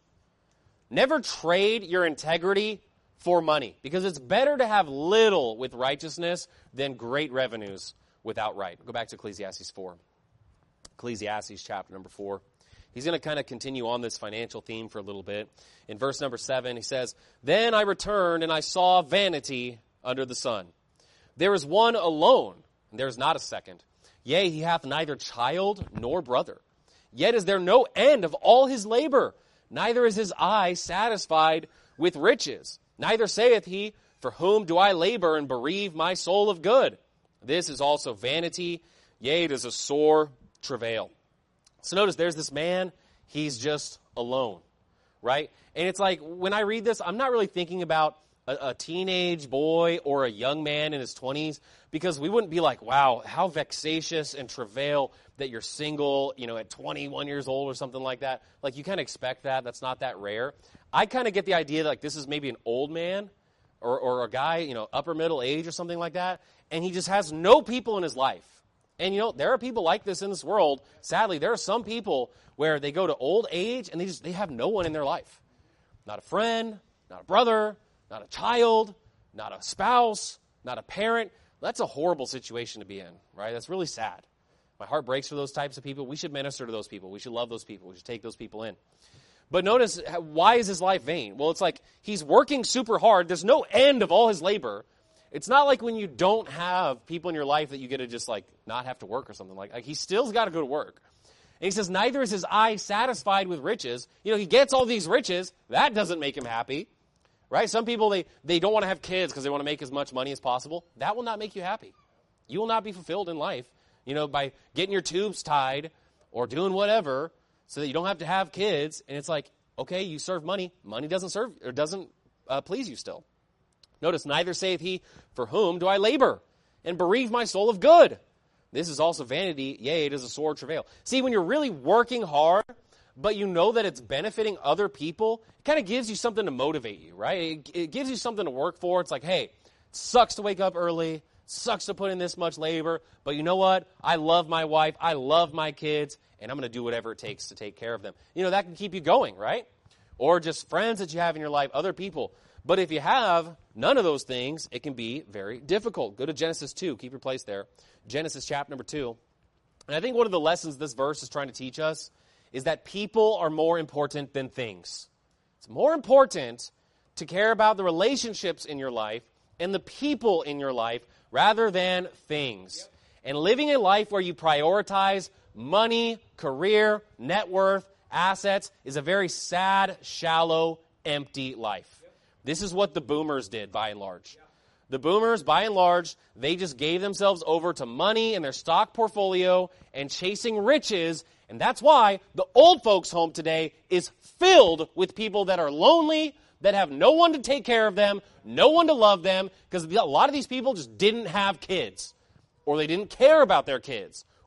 Speaker 2: Never trade your integrity for money. Because it's better to have little with righteousness than great revenues without right. Go back to Ecclesiastes 4. Ecclesiastes chapter number 4. He's going to kind of continue on this financial theme for a little bit. In verse number 7, he says, Then I returned and I saw vanity under the sun. There is one alone, and there is not a second. Yea, he hath neither child nor brother. Yet is there no end of all his labor. Neither is his eye satisfied with riches. Neither saith he, For whom do I labor and bereave my soul of good? This is also vanity, yea, it is a sore travail. So notice there's this man, he's just alone, right? And it's like, when I read this, I'm not really thinking about a teenage boy or a young man in his 20s, because we wouldn't be like, wow, how vexatious and travail that you're single, at 21 years old or something like that. Like, you kind of expect that. That's not that rare. I kind of get the idea that, like, this is maybe an old man or a guy, upper middle age or something like that, and he just has no people in his life. And, there are people like this in this world. Sadly, there are some people where they go to old age and they have no one in their life. Not a friend, not a brother, not a child, not a spouse, not a parent. That's a horrible situation to be in, right? That's really sad. My heart breaks for those types of people. We should minister to those people. We should love those people. We should take those people in. But notice, why is his life vain? Well, it's like he's working super hard. There's no end of all his labor. It's not like when you don't have people in your life that you get to just like not have to work or something like he still's got to go to work. And he says, neither is his eye satisfied with riches. He gets all these riches. That doesn't make him happy, right? Some people, they don't want to have kids because they want to make as much money as possible. That will not make you happy. You will not be fulfilled in life, by getting your tubes tied or doing whatever so that you don't have to have kids. And it's like, okay, you serve money. Money doesn't serve or doesn't please you still. Notice, neither saith he, For whom do I labor and bereave my soul of good? This is also vanity, yea, it is a sore travail. See, when you're really working hard, but you know that it's benefiting other people, it kind of gives you something to motivate you, right? It gives you something to work for. It's like, hey, it sucks to wake up early, sucks to put in this much labor, but you know what? I love my wife, I love my kids, and I'm going to do whatever it takes to take care of them. That can keep you going, right? Or just friends that you have in your life, other people. But if you have none of those things, it can be very difficult. Go to Genesis 2. Keep your place there. Genesis chapter number 2. And I think one of the lessons this verse is trying to teach us is that people are more important than things. It's more important to care about the relationships in your life and the people in your life rather than things. And living a life where you prioritize money, career, net worth, assets is a very sad, shallow, empty life. This is what the boomers did, by and large. The boomers, by and large, they just gave themselves over to money and their stock portfolio and chasing riches. And that's why the old folks' home today is filled with people that are lonely, that have no one to take care of them, no one to love them, because a lot of these people just didn't have kids, or they didn't care about their kids,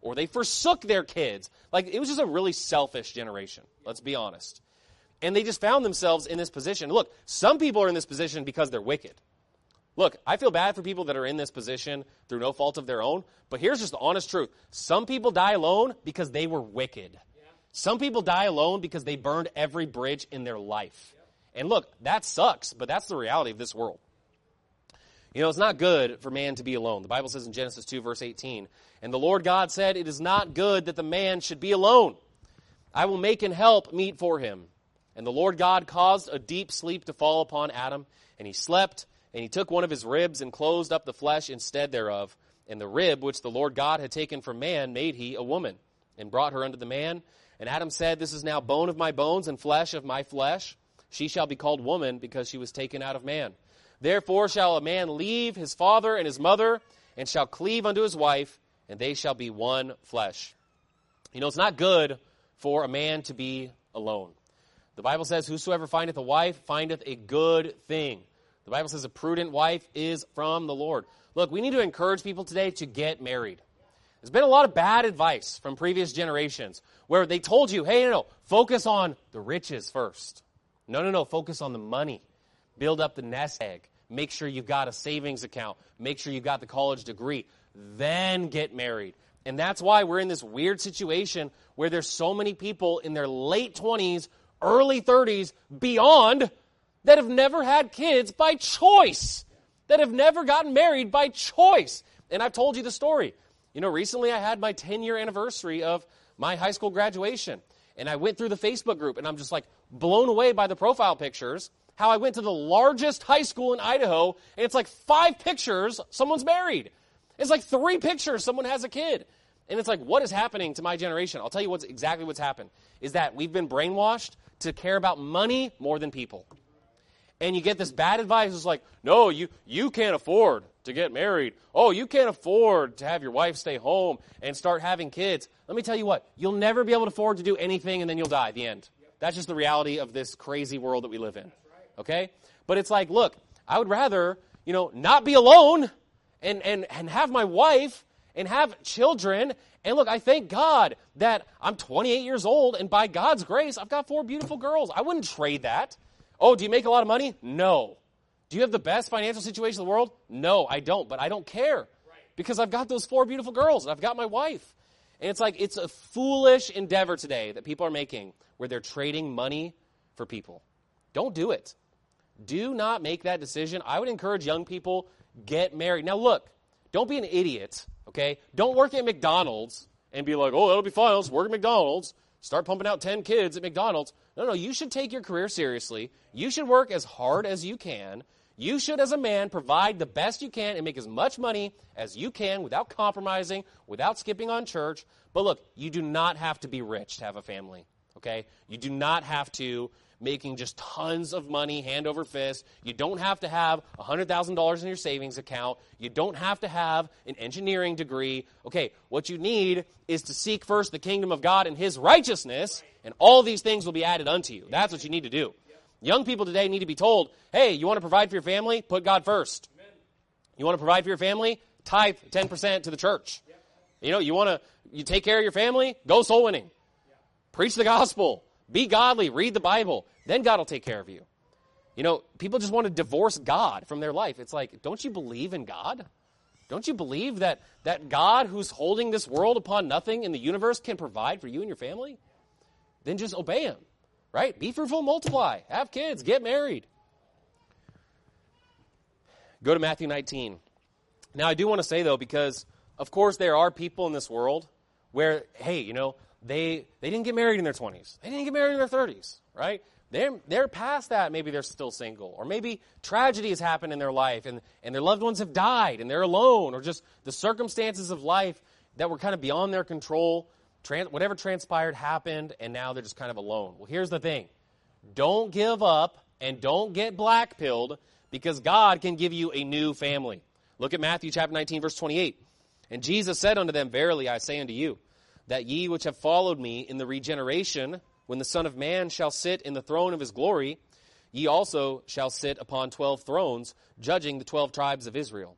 Speaker 2: or they forsook their kids. Like, it was just a really selfish generation, let's be honest. And they just found themselves in this position. Look, some people are in this position because they're wicked. Look, I feel bad for people that are in this position through no fault of their own, but here's just the honest truth. Some people die alone because they were wicked. Some people die alone because they burned every bridge in their life. And look, that sucks, but that's the reality of this world. You know, it's not good for man to be alone. The Bible says in Genesis 2, verse 18, "And the Lord God said, it is not good that the man should be alone. I will make an help meet for him. And the Lord God caused a deep sleep to fall upon Adam, and he slept, and he took one of his ribs and closed up the flesh instead thereof. And the rib which the Lord God had taken from man made he a woman, and brought her unto the man. And Adam said, This is now bone of my bones and flesh of my flesh. She shall be called woman, because she was taken out of man. Therefore shall a man leave his father and his mother, and shall cleave unto his wife, and they shall be one flesh." You know, it's not good for a man to be alone. The Bible says, "Whosoever findeth a wife findeth a good thing." The Bible says a prudent wife is from the Lord. Look, we need to encourage people today to get married. There's been a lot of bad advice from previous generations where they told you, hey, no, focus on the riches first. No, focus on the money. Build up the nest egg. Make sure you've got a savings account. Make sure you've got the college degree. Then get married. And that's why we're in this weird situation where there's so many people in their late 20s, early 30s, beyond, that have never had kids by choice, that have never gotten married by choice. And I've told you the story. You know, recently I had my 10-year anniversary of my high school graduation. And I went through the Facebook group, and I'm just like blown away by the profile pictures, how I went to the largest high school in Idaho, and it's like 5 pictures, someone's married. It's like 3 pictures, someone has a kid. And it's like, what is happening to my generation? I'll tell you exactly what's happened, is that we've been brainwashed to care about money more than people. And you get this bad advice. It's like, no, you can't afford to get married. Oh, you can't afford to have your wife stay home and start having kids. Let me tell you what, you'll never be able to afford to do anything, and then you'll die at the end. That's just the reality of this crazy world that we live in. Okay? But it's like, look, I would rather, not be alone and have my wife and have children. And look, I thank God that I'm 28 years old, and by God's grace, I've got 4 beautiful girls. I wouldn't trade that. Oh, do you make a lot of money? No. Do you have the best financial situation in the world? No, I don't, but I don't care. Because I've got those 4 beautiful girls, and I've got my wife. And it's like, it's a foolish endeavor today that people are making where they're trading money for people. Don't do it. Do not make that decision. I would encourage young people, get married. Now look, don't be an idiot, okay? Don't work at McDonald's and be like, oh, that'll be fine, I'll just work at McDonald's. Start pumping out 10 kids at McDonald's. No, you should take your career seriously. You should work as hard as you can. You should, as a man, provide the best you can and make as much money as you can without compromising, without skipping on church. But look, you do not have to be rich to have a family, okay? You do not have to making just tons of money hand over fist. You don't have to have $100,000 in your savings account. You don't have to have an engineering degree. Okay, what you need is to seek first the kingdom of God and His righteousness, and all these things will be added unto you. That's what you need to do. Young people today need to be told, hey, you want to provide for your family? Put God first. You want to provide for your family? Tithe 10% to the church. You take care of your family? Go soul winning. Preach the gospel. Be godly. Read the Bible. Then God will take care of you. People just want to divorce God from their life. It's like, don't you believe in God? Don't you believe that God, who's holding this world upon nothing in the universe, can provide for you and your family? Then just obey Him, right? Be fruitful, multiply, have kids, get married. Go to Matthew 19. Now, I do want to say, though, because, of course, there are people in this world where, hey, they didn't get married in their 20s. They didn't get married in their 30s, right? They're past that. Maybe they're still single. Or maybe tragedy has happened in their life and their loved ones have died and they're alone. Or just the circumstances of life that were kind of beyond their control. Whatever transpired happened, and now they're just kind of alone. Well, here's the thing. Don't give up and don't get black-pilled, because God can give you a new family. Look at Matthew chapter 19, verse 28. And Jesus said unto them, Verily I say unto you, that ye which have followed me in the regeneration, when the Son of Man shall sit in the throne of His glory, ye also shall sit upon 12 thrones, judging the 12 tribes of Israel.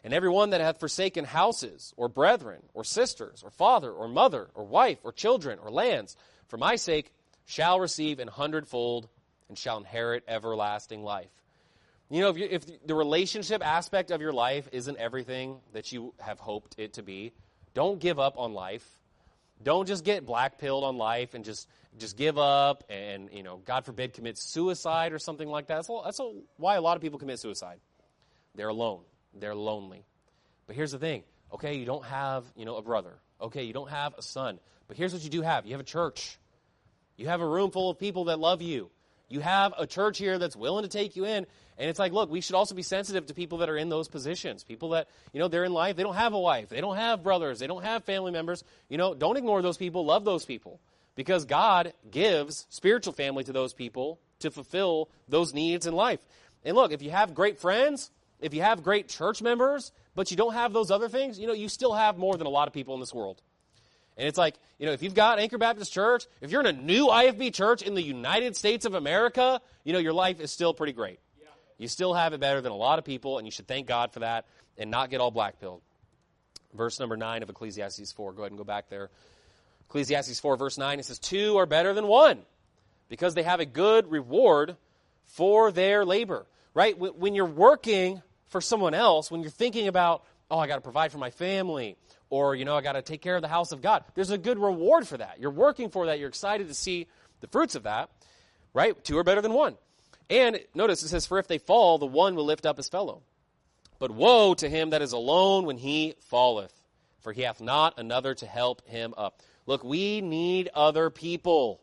Speaker 2: And every one that hath forsaken houses, or brethren, or sisters, or father, or mother, or wife, or children, or lands, for my sake, shall receive an hundredfold, and shall inherit everlasting life. You know, if the relationship aspect of your life isn't everything that you have hoped it to be, don't give up on life. Don't just get black-pilled on life and just give up and, you know, God forbid, commit suicide or something like that. That's why a lot of people commit suicide. They're alone. They're lonely. But here's the thing. Okay, you don't have, you know, a brother. Okay, you don't have a son. But here's what you do have. You have a church. You have a room full of people that love you. You have a church here that's willing to take you in. And it's like, look, we should also be sensitive to people that are in those positions. People that, you know, they're in life. They don't have a wife. They don't have brothers. They don't have family members. You know, don't ignore those people. Love those people. Because God gives spiritual family to those people to fulfill those needs in life. And look, if you have great friends, if you have great church members, but you don't have those other things, you know, you still have more than a lot of people in this world. And it's like, you know, if you've got Anchor Baptist Church, if you're in a new IFB church in the United States of America, you know, your life is still pretty great. Yeah. You still have it better than a lot of people, and you should thank God for that and not get all black-pilled. Verse number 9 of Ecclesiastes 4. Go ahead and go back there. Ecclesiastes 4, verse 9, it says, 2 are better than 1, because they have a good reward for their labor. Right? When you're working for someone else, when you're thinking about, oh, I got to provide for my family, or, you know, I got to take care of the house of God, there's a good reward for that. You're working for that. You're excited to see the fruits of that, right? 2 are better than 1. And notice it says, for if they fall, the one will lift up his fellow. But woe to him that is alone when he falleth, for he hath not another to help him up. Look, we need other people.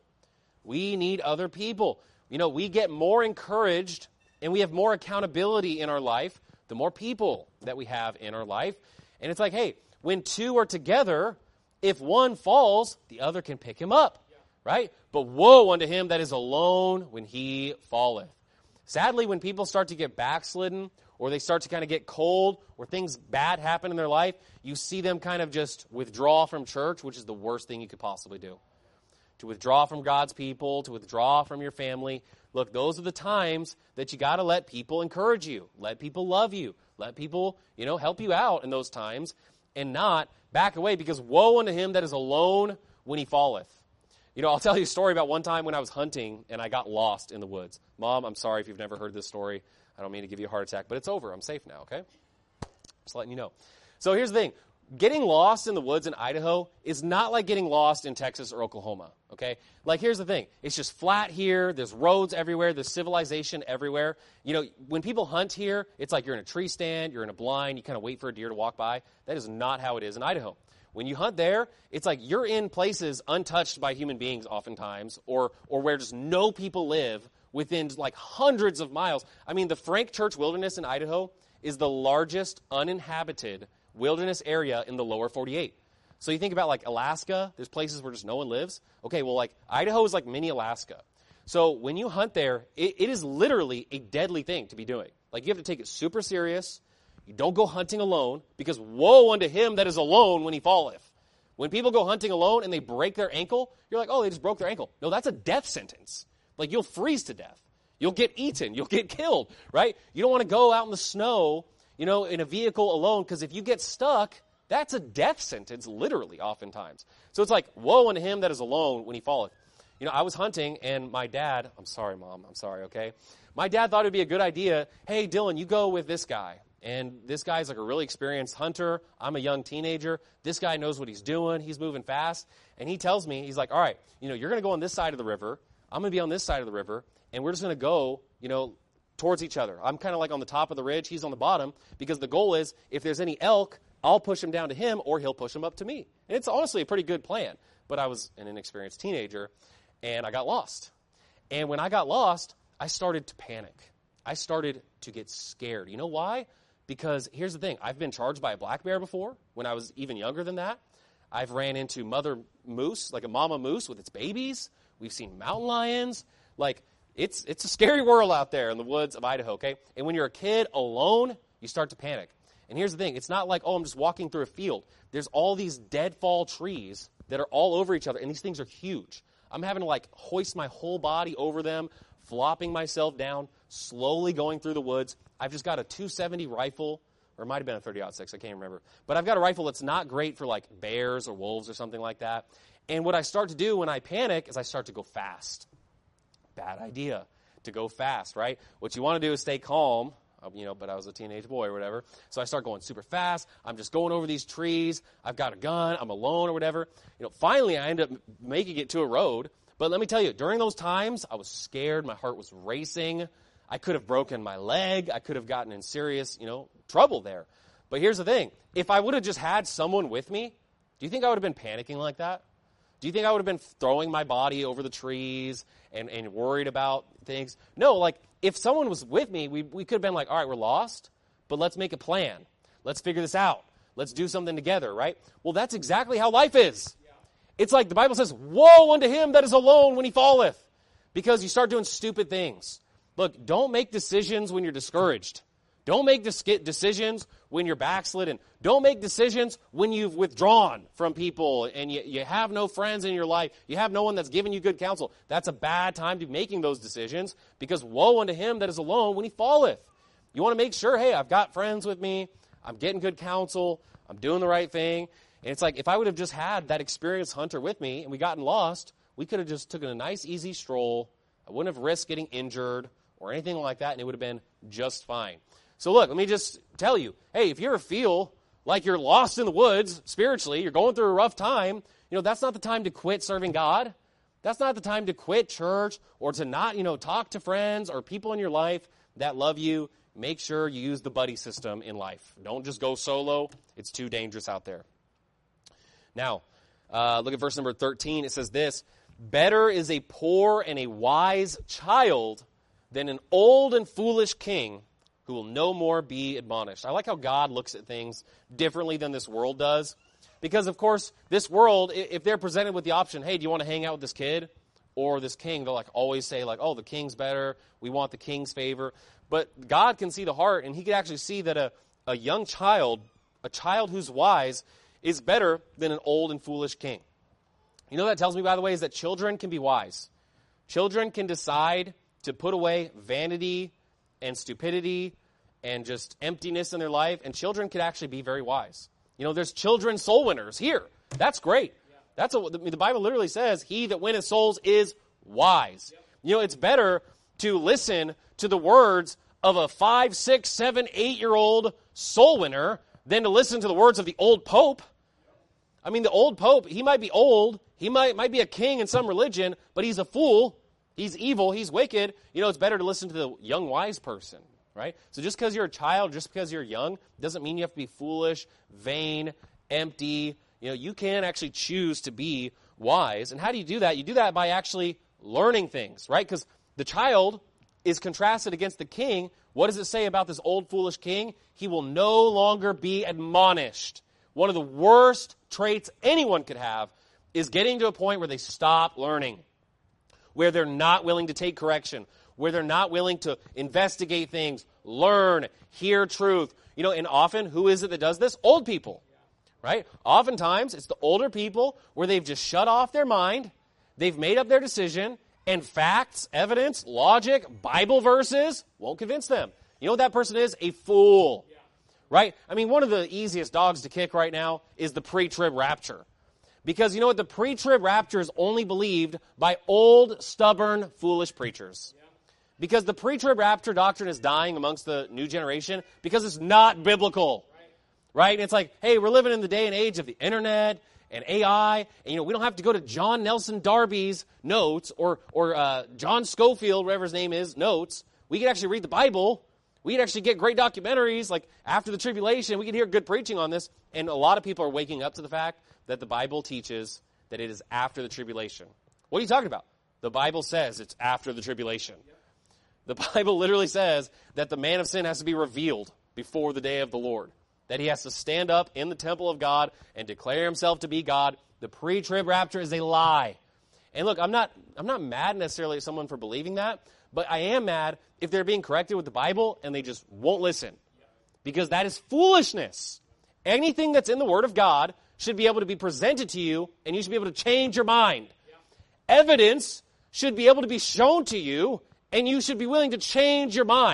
Speaker 2: We need other people. You know, we get more encouraged and we have more accountability in our life, the more people that we have in our life. And it's like, hey, when 2 are together, if one falls, the other can pick him up, right? But woe unto him that is alone when he falleth. Sadly, when people start to get backslidden, or they start to kind of get cold, or things bad happen in their life, you see them kind of just withdraw from church, which is the worst thing you could possibly do. To withdraw from God's people, to withdraw from your family. Look, those are the times that you got to let people encourage you. Let people love you. Let people, you know, help you out in those times and not back away, because woe unto him that is alone when he falleth. You know, I'll tell you a story about one time when I was hunting and I got lost in the woods. Mom, I'm sorry if you've never heard this story. I don't mean to give you a heart attack, but it's over. I'm safe now, okay? Just letting you know. So here's the thing. Getting lost in the woods in Idaho is not like getting lost in Texas or Oklahoma, okay? Like, here's the thing. It's just flat here. There's roads everywhere. There's civilization everywhere. You know, when people hunt here, it's like you're in a tree stand, you're in a blind, you kind of wait for a deer to walk by. That is not how it is in Idaho. When you hunt there, it's like you're in places untouched by human beings oftentimes, or where just no people live within like hundreds of miles. I mean, the Frank Church Wilderness in Idaho is the largest uninhabited wilderness area in the lower 48. So you think about like Alaska, there's places where just no one lives. Okay, well, like Idaho is like mini Alaska. So when you hunt there, it is literally a deadly thing to be doing. Like, you have to take it super serious. You don't go hunting alone, because woe unto him that is alone when he falleth. When people go hunting alone and they break their ankle, you're like, oh, they just broke their ankle. No, that's a death sentence. Like, you'll freeze to death. You'll get eaten. You'll get killed, right? You don't want to go out in the snow, you know, in a vehicle alone, because if you get stuck, that's a death sentence, literally, oftentimes. So it's like, woe unto him that is alone when he falleth. You know, I was hunting, and my dad, I'm sorry, Mom, I'm sorry, okay? My dad thought it would be a good idea, hey, Dylan, you go with this guy. And this guy's like a really experienced hunter. I'm a young teenager. This guy knows what he's doing. He's moving fast. And he tells me, he's like, all right, you know, you're going to go on this side of the river. I'm going to be on this side of the river. And we're just going to go, you know, towards each other. I'm kind of like on the top of the ridge. He's on the bottom, because the goal is, if there's any elk, I'll push him down to him, or he'll push him up to me. And it's honestly a pretty good plan. But I was an inexperienced teenager, and I got lost. And when I got lost, I started to panic. I started to get scared. You know why? Because here's the thing. I've been charged by a black bear before when I was even younger than that. I've ran into mother moose, like a mama moose with its babies. We've seen mountain lions. Like, it's a scary world out there in the woods of Idaho, okay? And when you're a kid alone, you start to panic. And here's the thing. It's not like, oh, I'm just walking through a field. There's all these deadfall trees that are all over each other, and these things are huge. I'm having to, like, hoist my whole body over them, flopping myself down, slowly going through the woods. I've just got a .270 rifle, Or it might have been a 30-06, I can't remember. But I've got a rifle that's not great for like bears or wolves or something like that. And what I start to do when I panic is I start to go fast. Bad idea to go fast, right? What you want to do is stay calm, but I was a teenage boy or whatever. So I start going super fast. I'm just going over these trees. I've got a gun. I'm alone or whatever. Finally I end up making it to a road. But let me tell you, during those times, I was scared. My heart was racing. I could have broken my leg. I could have gotten in serious, trouble there. But here's the thing. If I would have just had someone with me, do you think I would have been panicking like that? Do you think I would have been throwing my body over the trees and worried about things? No, like, if someone was with me, we could have been like, all right, we're lost, but let's make a plan. Let's figure this out. Let's do something together, right? Well, that's exactly how life is. It's like the Bible says, woe unto him that is alone when he falleth, because you start doing stupid things. Look, don't make decisions when you're discouraged. Don't make decisions when you're backslidden. Don't make decisions when you've withdrawn from people and you have no friends in your life. You have no one that's giving you good counsel. That's a bad time to be making those decisions, because woe unto him that is alone when he falleth. You want to make sure, hey, I've got friends with me. I'm getting good counsel. I'm doing the right thing. And it's like, if I would have just had that experienced hunter with me and we gotten lost, we could have just taken a nice, easy stroll. I wouldn't have risked getting injured or anything like that, and it would have been just fine. So look, let me just tell you, hey, if you ever feel like you're lost in the woods spiritually, you're going through a rough time, that's not the time to quit serving God. That's not the time to quit church or to not, talk to friends or people in your life that love you. Make sure you use the buddy system in life. Don't just go solo. It's too dangerous out there. Now, look at verse number 13. It says this, better is a poor and a wise child than an old and foolish king who will no more be admonished. I like how God looks at things differently than this world does. Because, of course, this world, if they're presented with the option, hey, do you want to hang out with this kid or this king? They'll always say, oh, the king's better. We want the king's favor. But God can see the heart, and he can actually see that a young child, a child who's wise, is better than an old and foolish king. You know what that tells me, by the way, is that children can be wise. Children can decide to put away vanity and stupidity and just emptiness in their life, and children can actually be very wise. There's children soul winners here. That's great. That's the Bible literally says, he that winneth souls is wise. It's better to listen to the words of a 5, 6, 7, 8-year-old soul winner than to listen to the words of the old pope. I mean, the old pope, he might be old, he might be a king in some religion, but he's a fool. He's evil. He's wicked. It's better to listen to the young, wise person, right? So just because you're a child, just because you're young, doesn't mean you have to be foolish, vain, empty. You can actually choose to be wise. And how do you do that? You do that by actually learning things, right? Because the child is contrasted against the king. What does it say about this old, foolish king? He will no longer be admonished. One of the worst traits anyone could have is getting to a point where they stop learning, where they're not willing to take correction, where they're not willing to investigate things, learn, hear truth. And often, who is it that does this? Old people, right? Oftentimes, it's the older people where they've just shut off their mind, they've made up their decision, and facts, evidence, logic, Bible verses won't convince them. You know what that person is? A fool, right? I mean, one of the easiest dogs to kick right now is the pre-trib rapture. Because you know what? The pre-trib rapture is only believed by old, stubborn, foolish preachers. Because the pre-trib rapture doctrine is dying amongst the new generation because it's not biblical. Right? And it's like, hey, we're living in the day and age of the internet and AI, and we don't have to go to John Nelson Darby's notes or John Schofield, whatever his name is, notes. We can actually read the Bible. We can actually get great documentaries, like after the tribulation. We can hear good preaching on this. And a lot of people are waking up to the fact that the Bible teaches that it is after the tribulation. What are you talking about? The Bible says it's after the tribulation. The Bible literally says that the man of sin has to be revealed before the day of the Lord. That he has to stand up in the temple of God and declare himself to be God. The pre-trib rapture is a lie. And look, I'm not mad necessarily at someone for believing that, but I am mad if they're being corrected with the Bible and they just won't listen. Because that is foolishness. Anything that's in the Word of God should be able to be presented to you, and you should be able to change your mind. Evidence should be able to be shown to you, and you should be willing to change your mind.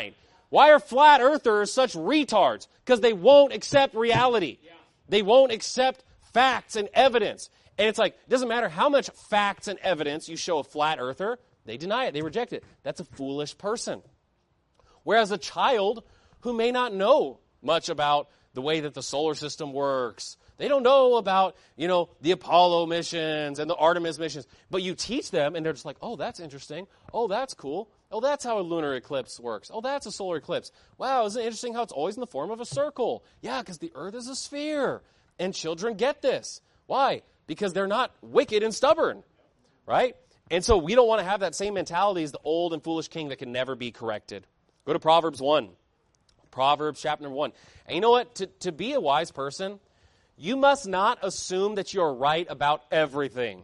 Speaker 2: Why are flat earthers such retards? Because they won't accept reality. They won't accept facts and evidence. And it's like, it doesn't matter how much facts and evidence you show a flat earther, they deny it, they reject it. That's a foolish person. Whereas a child who may not know much about the way that the solar system works, they don't know about, the Apollo missions and the Artemis missions, but you teach them and they're just like, oh, that's interesting. Oh, that's cool. Oh, that's how a lunar eclipse works. Oh, that's a solar eclipse. Wow, isn't it interesting how it's always in the form of a circle? Yeah, because the earth is a sphere. And children get this. Why? Because they're not wicked and stubborn, right? And so we don't want to have that same mentality as the old and foolish king that can never be corrected. Go to Proverbs 1. Proverbs chapter 1. And you know what? To be a wise person, you must not assume that you're right about everything.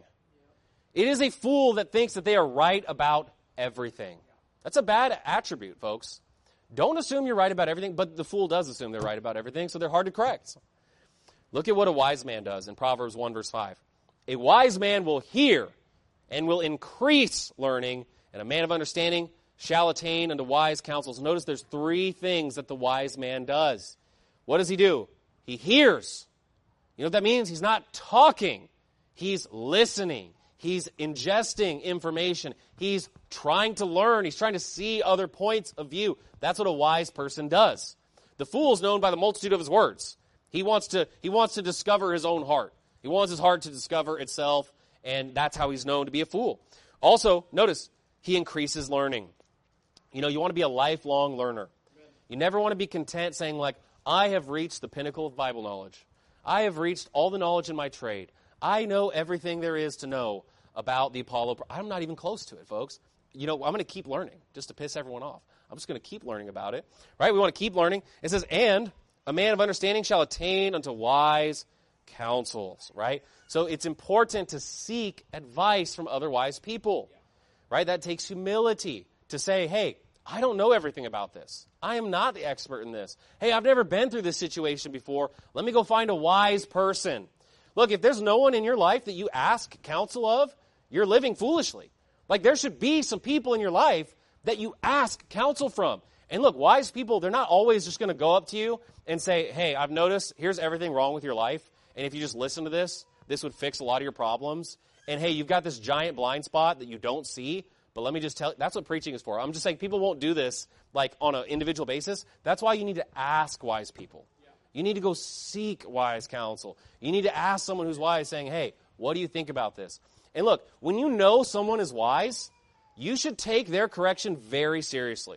Speaker 2: It is a fool that thinks that they are right about everything. That's a bad attribute, folks. Don't assume you're right about everything, but the fool does assume they're right about everything, so they're hard to correct. Look at what a wise man does in Proverbs 1, verse 5. A wise man will hear and will increase learning, and a man of understanding shall attain unto wise counsels. Notice there's 3 things that the wise man does. What does he do? He hears. You know what that means? He's not talking. He's listening. He's ingesting information. He's trying to learn. He's trying to see other points of view. That's what a wise person does. The fool is known by the multitude of his words. He wants to discover his own heart. He wants his heart to discover itself, and that's how he's known to be a fool. Also, notice, he increases learning. You want to be a lifelong learner. You never want to be content saying, like, I have reached the pinnacle of Bible knowledge. I have reached all the knowledge in my trade. I know everything there is to know about the Apollo. I'm not even close to it, folks. I'm going to keep learning just to piss everyone off. I'm just going to keep learning about it. Right? We want to keep learning. It says, and a man of understanding shall attain unto wise counsels. Right? So it's important to seek advice from other wise people. Right? That takes humility to say, hey, I don't know everything about this. I am not the expert in this. Hey, I've never been through this situation before. Let me go find a wise person. Look, if there's no one in your life that you ask counsel of, you're living foolishly. Like, there should be some people in your life that you ask counsel from. And look, wise people, they're not always just going to go up to you and say, hey, I've noticed here's everything wrong with your life. And if you just listen to this would fix a lot of your problems. And hey, you've got this giant blind spot that you don't see. But let me just tell you, that's what preaching is for. I'm just saying people won't do this like on an individual basis. That's why you need to ask wise people. You need to go seek wise counsel. You need to ask someone who's wise saying, hey, what do you think about this? And look, when you know someone is wise, you should take their correction very seriously.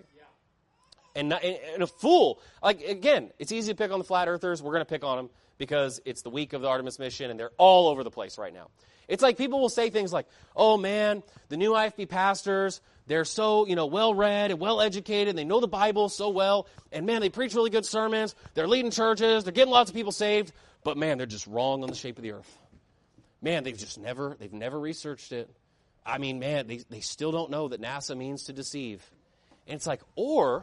Speaker 2: And a fool, like, again, it's easy to pick on the flat earthers. We're going to pick on them because it's the week of the Artemis mission and they're all over the place right now. It's like people will say things like, oh, man, the new IFB pastors, they're so, well-read and well-educated. And they know the Bible so well. And, man, they preach really good sermons. They're leading churches. They're getting lots of people saved. But, man, they're just wrong on the shape of the earth. Man, they've never researched it. I mean, man, they still don't know that NASA means to deceive. And it's like, or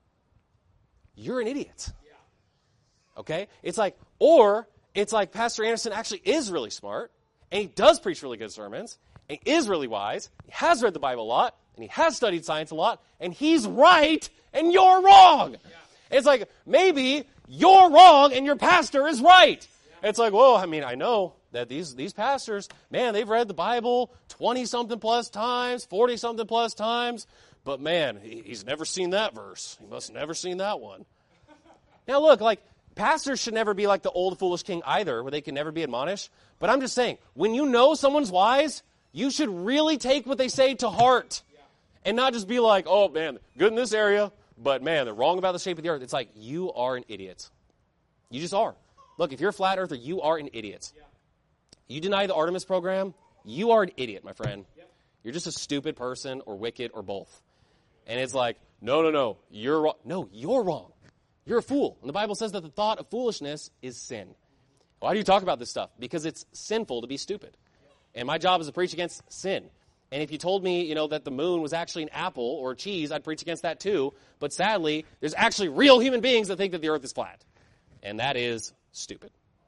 Speaker 2: you're an idiot. Okay? It's like Pastor Anderson actually is really smart. And he does preach really good sermons, and he is really wise, he has read the Bible a lot, and he has studied science a lot, and he's right, and you're wrong. Yeah. It's like, maybe you're wrong, and your pastor is right. Yeah. It's like, well, I mean, I know that these pastors, man, they've read the Bible 20-something plus times, 40-something plus times, but man, he's never seen that verse. He must have never seen that one. Now look, like, pastors should never be like the old foolish king either, where they can never be admonished. But I'm just saying, when you know someone's wise, you should really take what they say to heart. And not just be like, oh, man, good in this area, but, man, they're wrong about the shape of the earth. It's like, you are an idiot. You just are. Look, if you're a flat earther, you are an idiot. You deny the Artemis program, you are an idiot, my friend. You're just a stupid person or wicked or both. And it's like, no, you're wrong. No, you're wrong. You're a fool. And the Bible says that the thought of foolishness is sin. Why do you talk about this stuff? Because it's sinful to be stupid. And my job is to preach against sin. And if you told me, that the moon was actually an apple or a cheese, I'd preach against that too. But sadly, there's actually real human beings that think that the earth is flat. And that is stupid.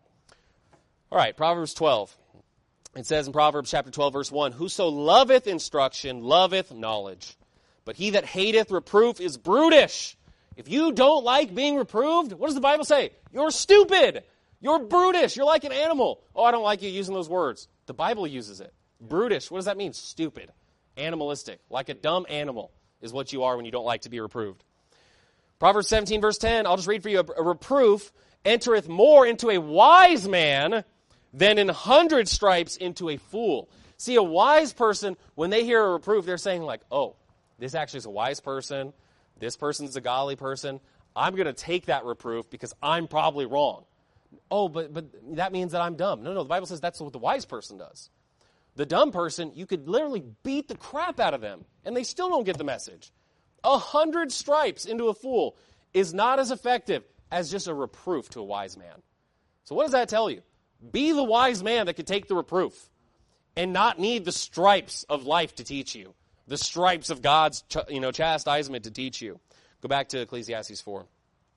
Speaker 2: All right, Proverbs 12. It says in Proverbs chapter 12, verse 1, whoso loveth instruction loveth knowledge. But he that hateth reproof is brutish. If you don't like being reproved, what does the Bible say? You're stupid. You're brutish. You're like an animal. Oh, I don't like you using those words. The Bible uses it. Brutish, what does that mean? Stupid. Animalistic. Like a dumb animal is what you are when you don't like to be reproved. Proverbs 17, verse 10, I'll just read for you. A reproof entereth more into a wise man than 100 stripes into a fool. See, a wise person, when they hear a reproof, they're saying like, oh, this actually is a wise person. This person's a godly person. I'm going to take that reproof because I'm probably wrong. Oh, but that means that I'm dumb. No, the Bible says that's what the wise person does. The dumb person, you could literally beat the crap out of them, and they still don't get the message. 100 stripes into a fool is not as effective as just a reproof to a wise man. So what does that tell you? Be the wise man that could take the reproof and not need the stripes of life to teach you, the stripes of God's chastisement to teach you. Go back to Ecclesiastes 4.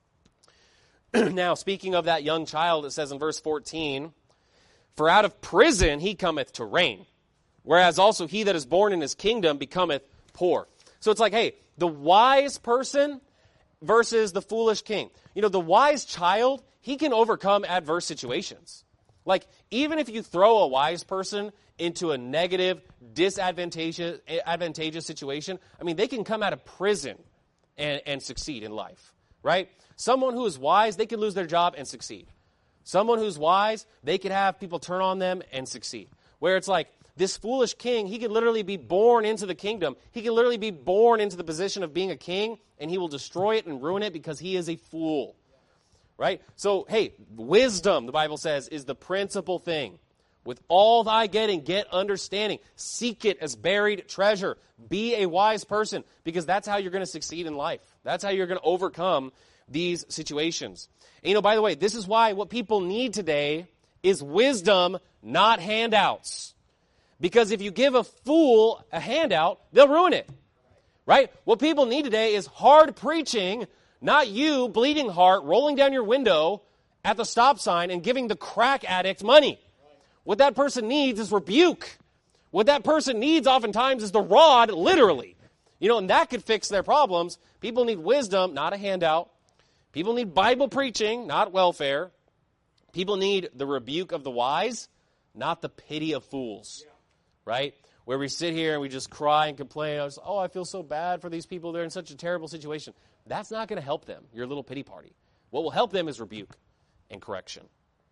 Speaker 2: Now, speaking of that young child, it says in verse 14, for out of prison he cometh to reign, whereas also he that is born in his kingdom becometh poor. So it's like, hey, the wise person versus the foolish king. You know, the wise child, he can overcome adverse situations. Like, even if you throw a wise person into a negative, advantageous situation, I mean, they can come out of prison and succeed in life, right? Someone who is wise, they could lose their job and succeed. Someone who's wise, they could have people turn on them and succeed. Where it's like, this foolish king, he could literally be born into the kingdom. He could literally be born into the position of being a king, and he will destroy it and ruin it because he is a fool. Right? So, hey, wisdom, the Bible says, is the principal thing. With all thy getting, get understanding. Seek it as buried treasure. Be a wise person, because that's how you're going to succeed in life. That's how you're going to overcome these situations. And by the way, this is why what people need today is wisdom, not handouts. Because if you give a fool a handout, they'll ruin it. Right? What people need today is hard preaching, not you, bleeding heart, rolling down your window at the stop sign and giving the crack addict money. What that person needs is rebuke. What that person needs oftentimes is the rod, literally. And that could fix their problems. People need wisdom, not a handout. People need Bible preaching, not welfare. People need the rebuke of the wise, not the pity of fools. Right? Where we sit here and we just cry and complain. I feel so bad for these people. They're in such a terrible situation. That's not going to help them, your little pity party. What will help them is rebuke and correction.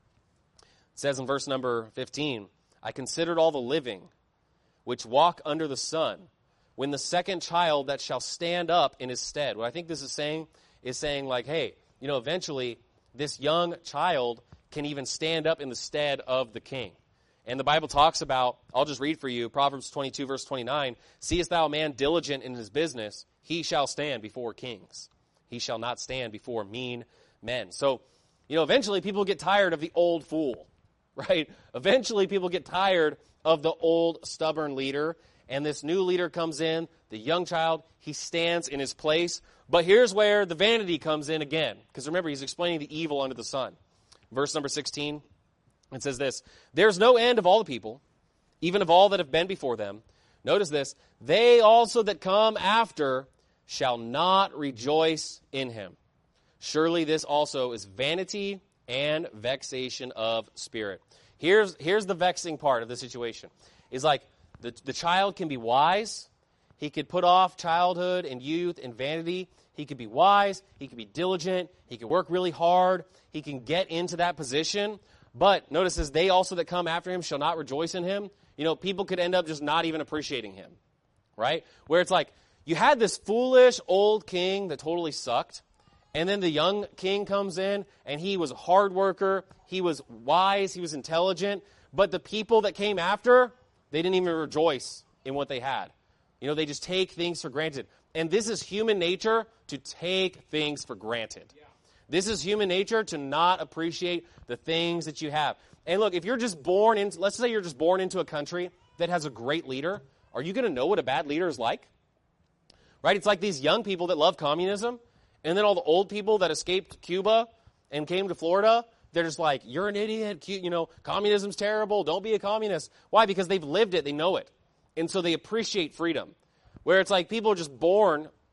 Speaker 2: It says in verse number 15, I considered all the living, which walk under the sun, when the second child that shall stand up in his stead. What I think this is saying like, hey, eventually this young child can even stand up in the stead of the king. And the Bible talks about, I'll just read for you, Proverbs 22, verse 29, seest thou a man diligent in his business, he shall stand before kings. He shall not stand before mean men. So, eventually people get tired of the old fool, right? Eventually people get tired of the old stubborn leader, and this new leader comes in, the young child, he stands in his place. But here's where the vanity comes in again, because remember, he's explaining the evil under the sun. Verse number 16. It says this, there's no end of all the people, even of all that have been before them. Notice this, they also that come after shall not rejoice in him. Surely this also is vanity and vexation of spirit. Here's the vexing part of the situation. Is like the child can be wise. He could put off childhood and youth and vanity. He could be wise. He could be diligent. He could work really hard. He can get into that position. But notice this, they also that come after him shall not rejoice in him. People could end up just not even appreciating him, right? Where it's like, you had this foolish old king that totally sucked, and then the young king comes in, and he was a hard worker, he was wise, he was intelligent, but the people that came after, they didn't even rejoice in what they had. They just take things for granted. And this is human nature, to take things for granted. This is human nature, to not appreciate the things that you have. And look, if you're just let's say you're just born into a country that has a great leader, are you going to know what a bad leader is like? Right? It's like these young people that love communism, and then all the old people that escaped Cuba and came to Florida, they're just like, you're an idiot, communism's terrible, don't be a communist. Why? Because they've lived it, they know it. And so they appreciate freedom. Where it's like people are just born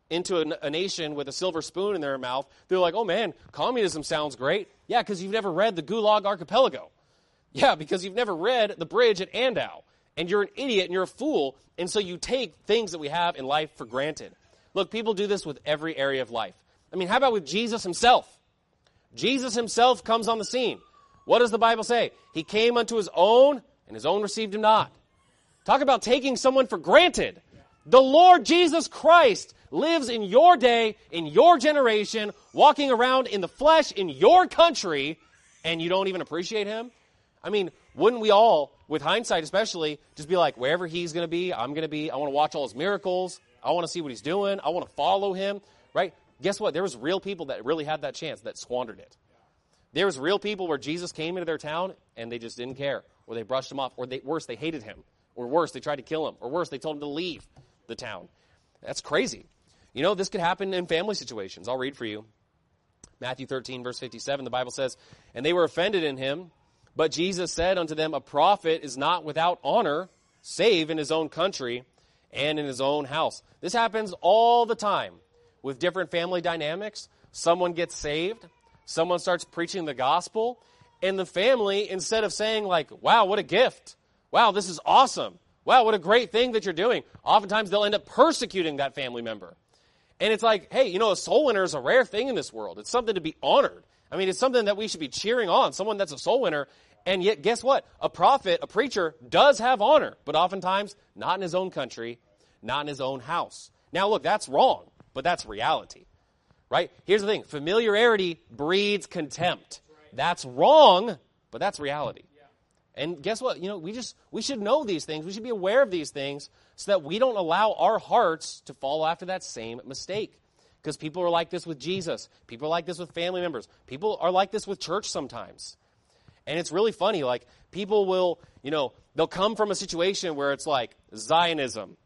Speaker 2: into a nation with a silver spoon in their mouth, they're like, oh man, communism sounds great. Yeah, because you've never read the Gulag Archipelago. Yeah, because you've never read The Bridge at Andau. And you're an idiot and you're a fool, and so you take things that we have in life for granted. Look, people do this with every area of life. I mean, how about with Jesus himself? Jesus himself comes on the scene. What does the Bible say? He came unto his own, and his own received him not. Talk about taking someone for granted. The Lord Jesus Christ lives in your day, in your generation, walking around in the flesh in your country, and you don't even appreciate him? I mean, wouldn't we all, with hindsight especially, just be like, wherever he's going to be, I'm going to be. I want to watch all his miracles. I want to see what he's doing. I want to follow him, right? Guess what? There was real people that really had that chance that squandered it. There was real people where Jesus came into their town and they just didn't care, or they brushed him off, or worse, they hated him, or worse, they tried to kill him, or worse, they told him to leave the town. That's crazy. You know, this could happen in family situations. I'll read for you. Matthew 13, verse 57, the Bible says, and they were offended in him, but Jesus said unto them, a prophet is not without honor, save in his own country and in his own house. This happens all the time with different family dynamics. Someone gets saved, someone starts preaching the gospel, and the family, instead of saying like, wow, what a gift. Wow, this is awesome. Wow, what a great thing that you're doing. Oftentimes they'll end up persecuting that family member. And it's like, hey, you know, a soul winner is a rare thing in this world. It's something to be honored. I mean, it's something that we should be cheering on, someone that's a soul winner. And yet, guess what? A prophet, a preacher, does have honor, but oftentimes not in his own country, not in his own house. Now, look, that's wrong, but that's reality, right? Here's the thing. Familiarity breeds contempt. That's wrong, but that's reality. And guess what? You know, we should know these things. We should be aware of these things so that we don't allow our hearts to fall after that same mistake. Because people are like this with Jesus. People are like this with family members. People are like this with church sometimes. And it's really funny. Like, people will, you know, they'll come from a situation where it's like Zionism,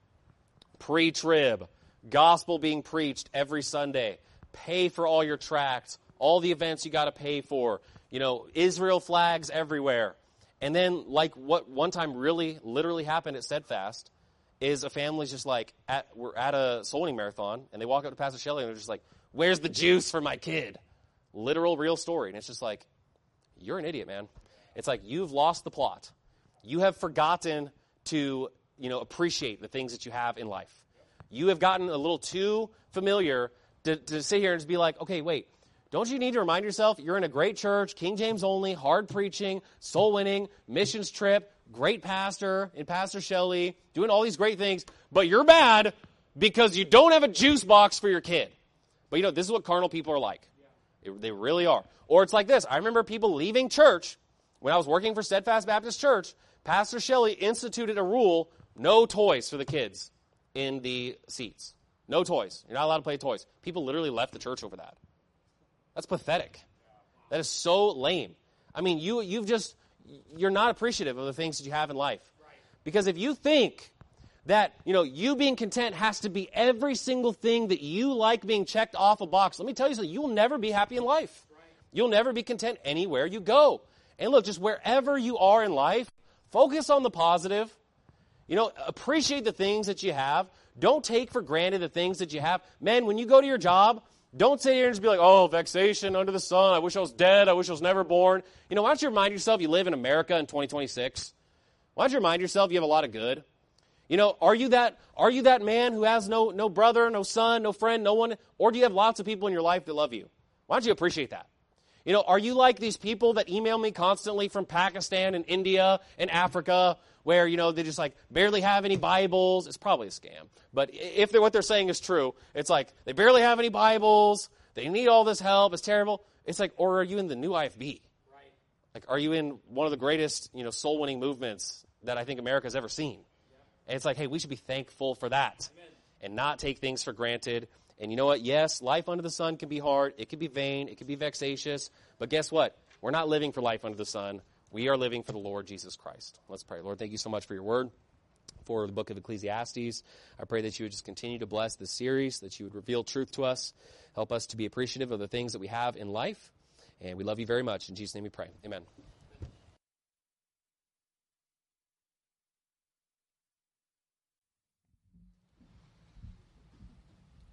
Speaker 2: pre-trib, gospel being preached every Sunday, pay for all your tracts, all the events you got to pay for, you know, Israel flags everywhere. And then, like, what one time really, literally happened at Steadfast is a family's just like, we're at a soul winning marathon, and they walk up to Pastor Shelley, and they're just like, where's the juice for my kid? Literal, real story. And it's just like, you're an idiot, man. It's like, you've lost the plot. You have forgotten to, you know, appreciate the things that you have in life. You have gotten a little too familiar to sit here and just be like, okay, wait. Don't you need to remind yourself you're in a great church, King James only, hard preaching, soul winning, missions trip, great pastor in Pastor Shelley, doing all these great things, but you're bad because you don't have a juice box for your kid. But you know, this is what carnal people are like. They really are. Or it's like this. I remember people leaving church. When I was working for Steadfast Baptist Church, Pastor Shelley instituted a rule, no toys for the kids in the seats. No toys. You're not allowed to play toys. People literally left the church over that. That's pathetic. That is so lame. I mean, you're not appreciative of the things that you have in life. Because if you think that, you know, you being content has to be every single thing that you like being checked off a box, let me tell you something, you'll never be happy in life. You'll never be content anywhere you go. And look, just wherever you are in life, focus on the positive. You know, appreciate the things that you have. Don't take for granted the things that you have. Men, when you go to your job, don't sit here and just be like, oh, vexation under the sun. I wish I was dead. I wish I was never born. You know, why don't you remind yourself you live in America in 2026? Why don't you remind yourself you have a lot of good? You know, are you that man who has no brother, no son, no friend, no one? Or do you have lots of people in your life that love you? Why don't you appreciate that? You know, are you like these people that email me constantly from Pakistan and India and Africa where, you know, they just like barely have any Bibles? It's probably a scam. But if what they're saying is true, it's like they barely have any Bibles. They need all this help. It's terrible. It's like, or are you in the new IFB? Right. Like, are you in one of the greatest, you know, soul-winning movements that I think America's ever seen? Yeah. And it's like, hey, we should be thankful for that. Amen. And not take things for granted. And you know what? Yes, life under the sun can be hard. It can be vain. It can be vexatious. But guess what? We're not living for life under the sun. We are living for the Lord Jesus Christ. Let's pray. Lord, thank you so much for your word, for the book of Ecclesiastes. I pray that you would just continue to bless this series, that you would reveal truth to us, help us to be appreciative of the things that we have in life. And we love you very much. In Jesus' name we pray. Amen.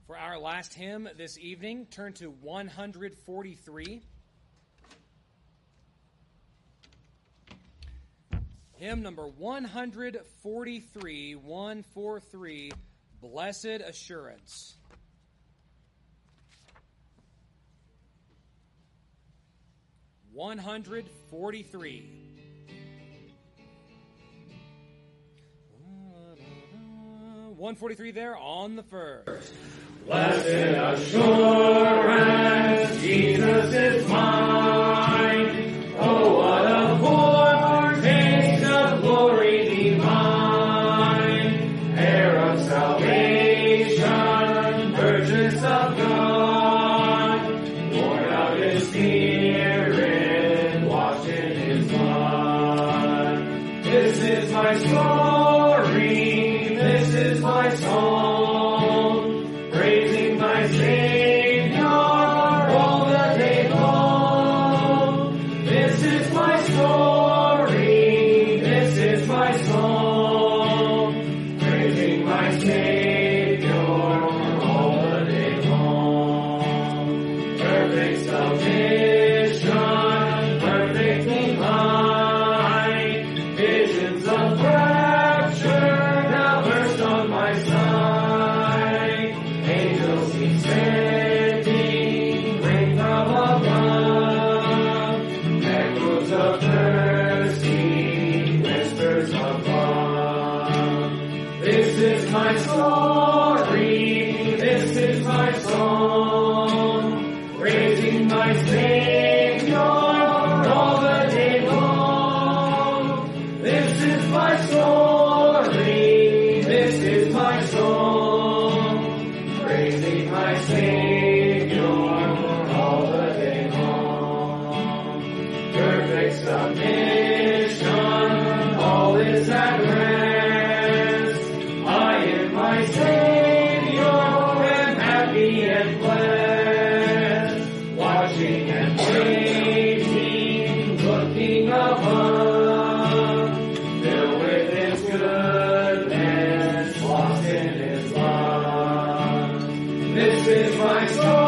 Speaker 1: For our last hymn this evening, turn to 143. Hymn number 143, 143, Blessed Assurance. $143. 143 there on the first.
Speaker 3: Blessed assurance, Jesus is mine. Oh, what a foretaste of glory divine. Heir of salvation, purchase of God. Born of His Spirit, washed in His blood. This is my story, this is my song, praising my Savior all the day long. This is my story, this is my song, praising my Savior all the day long. Perfect salvation, perfectly mine, visions of rapture now burst on my sight. Angels descending, ring from above, echoes of mercy, whispers of love. This is my story, this is my song, praising my Savior all the day long. This is my story, this is my song, praising my Savior all the day long. Perfect submission, all is at rest. I in my Savior am happy and blessed, watching and waiting, looking above, filled with His goodness, lost in His love. This is my story.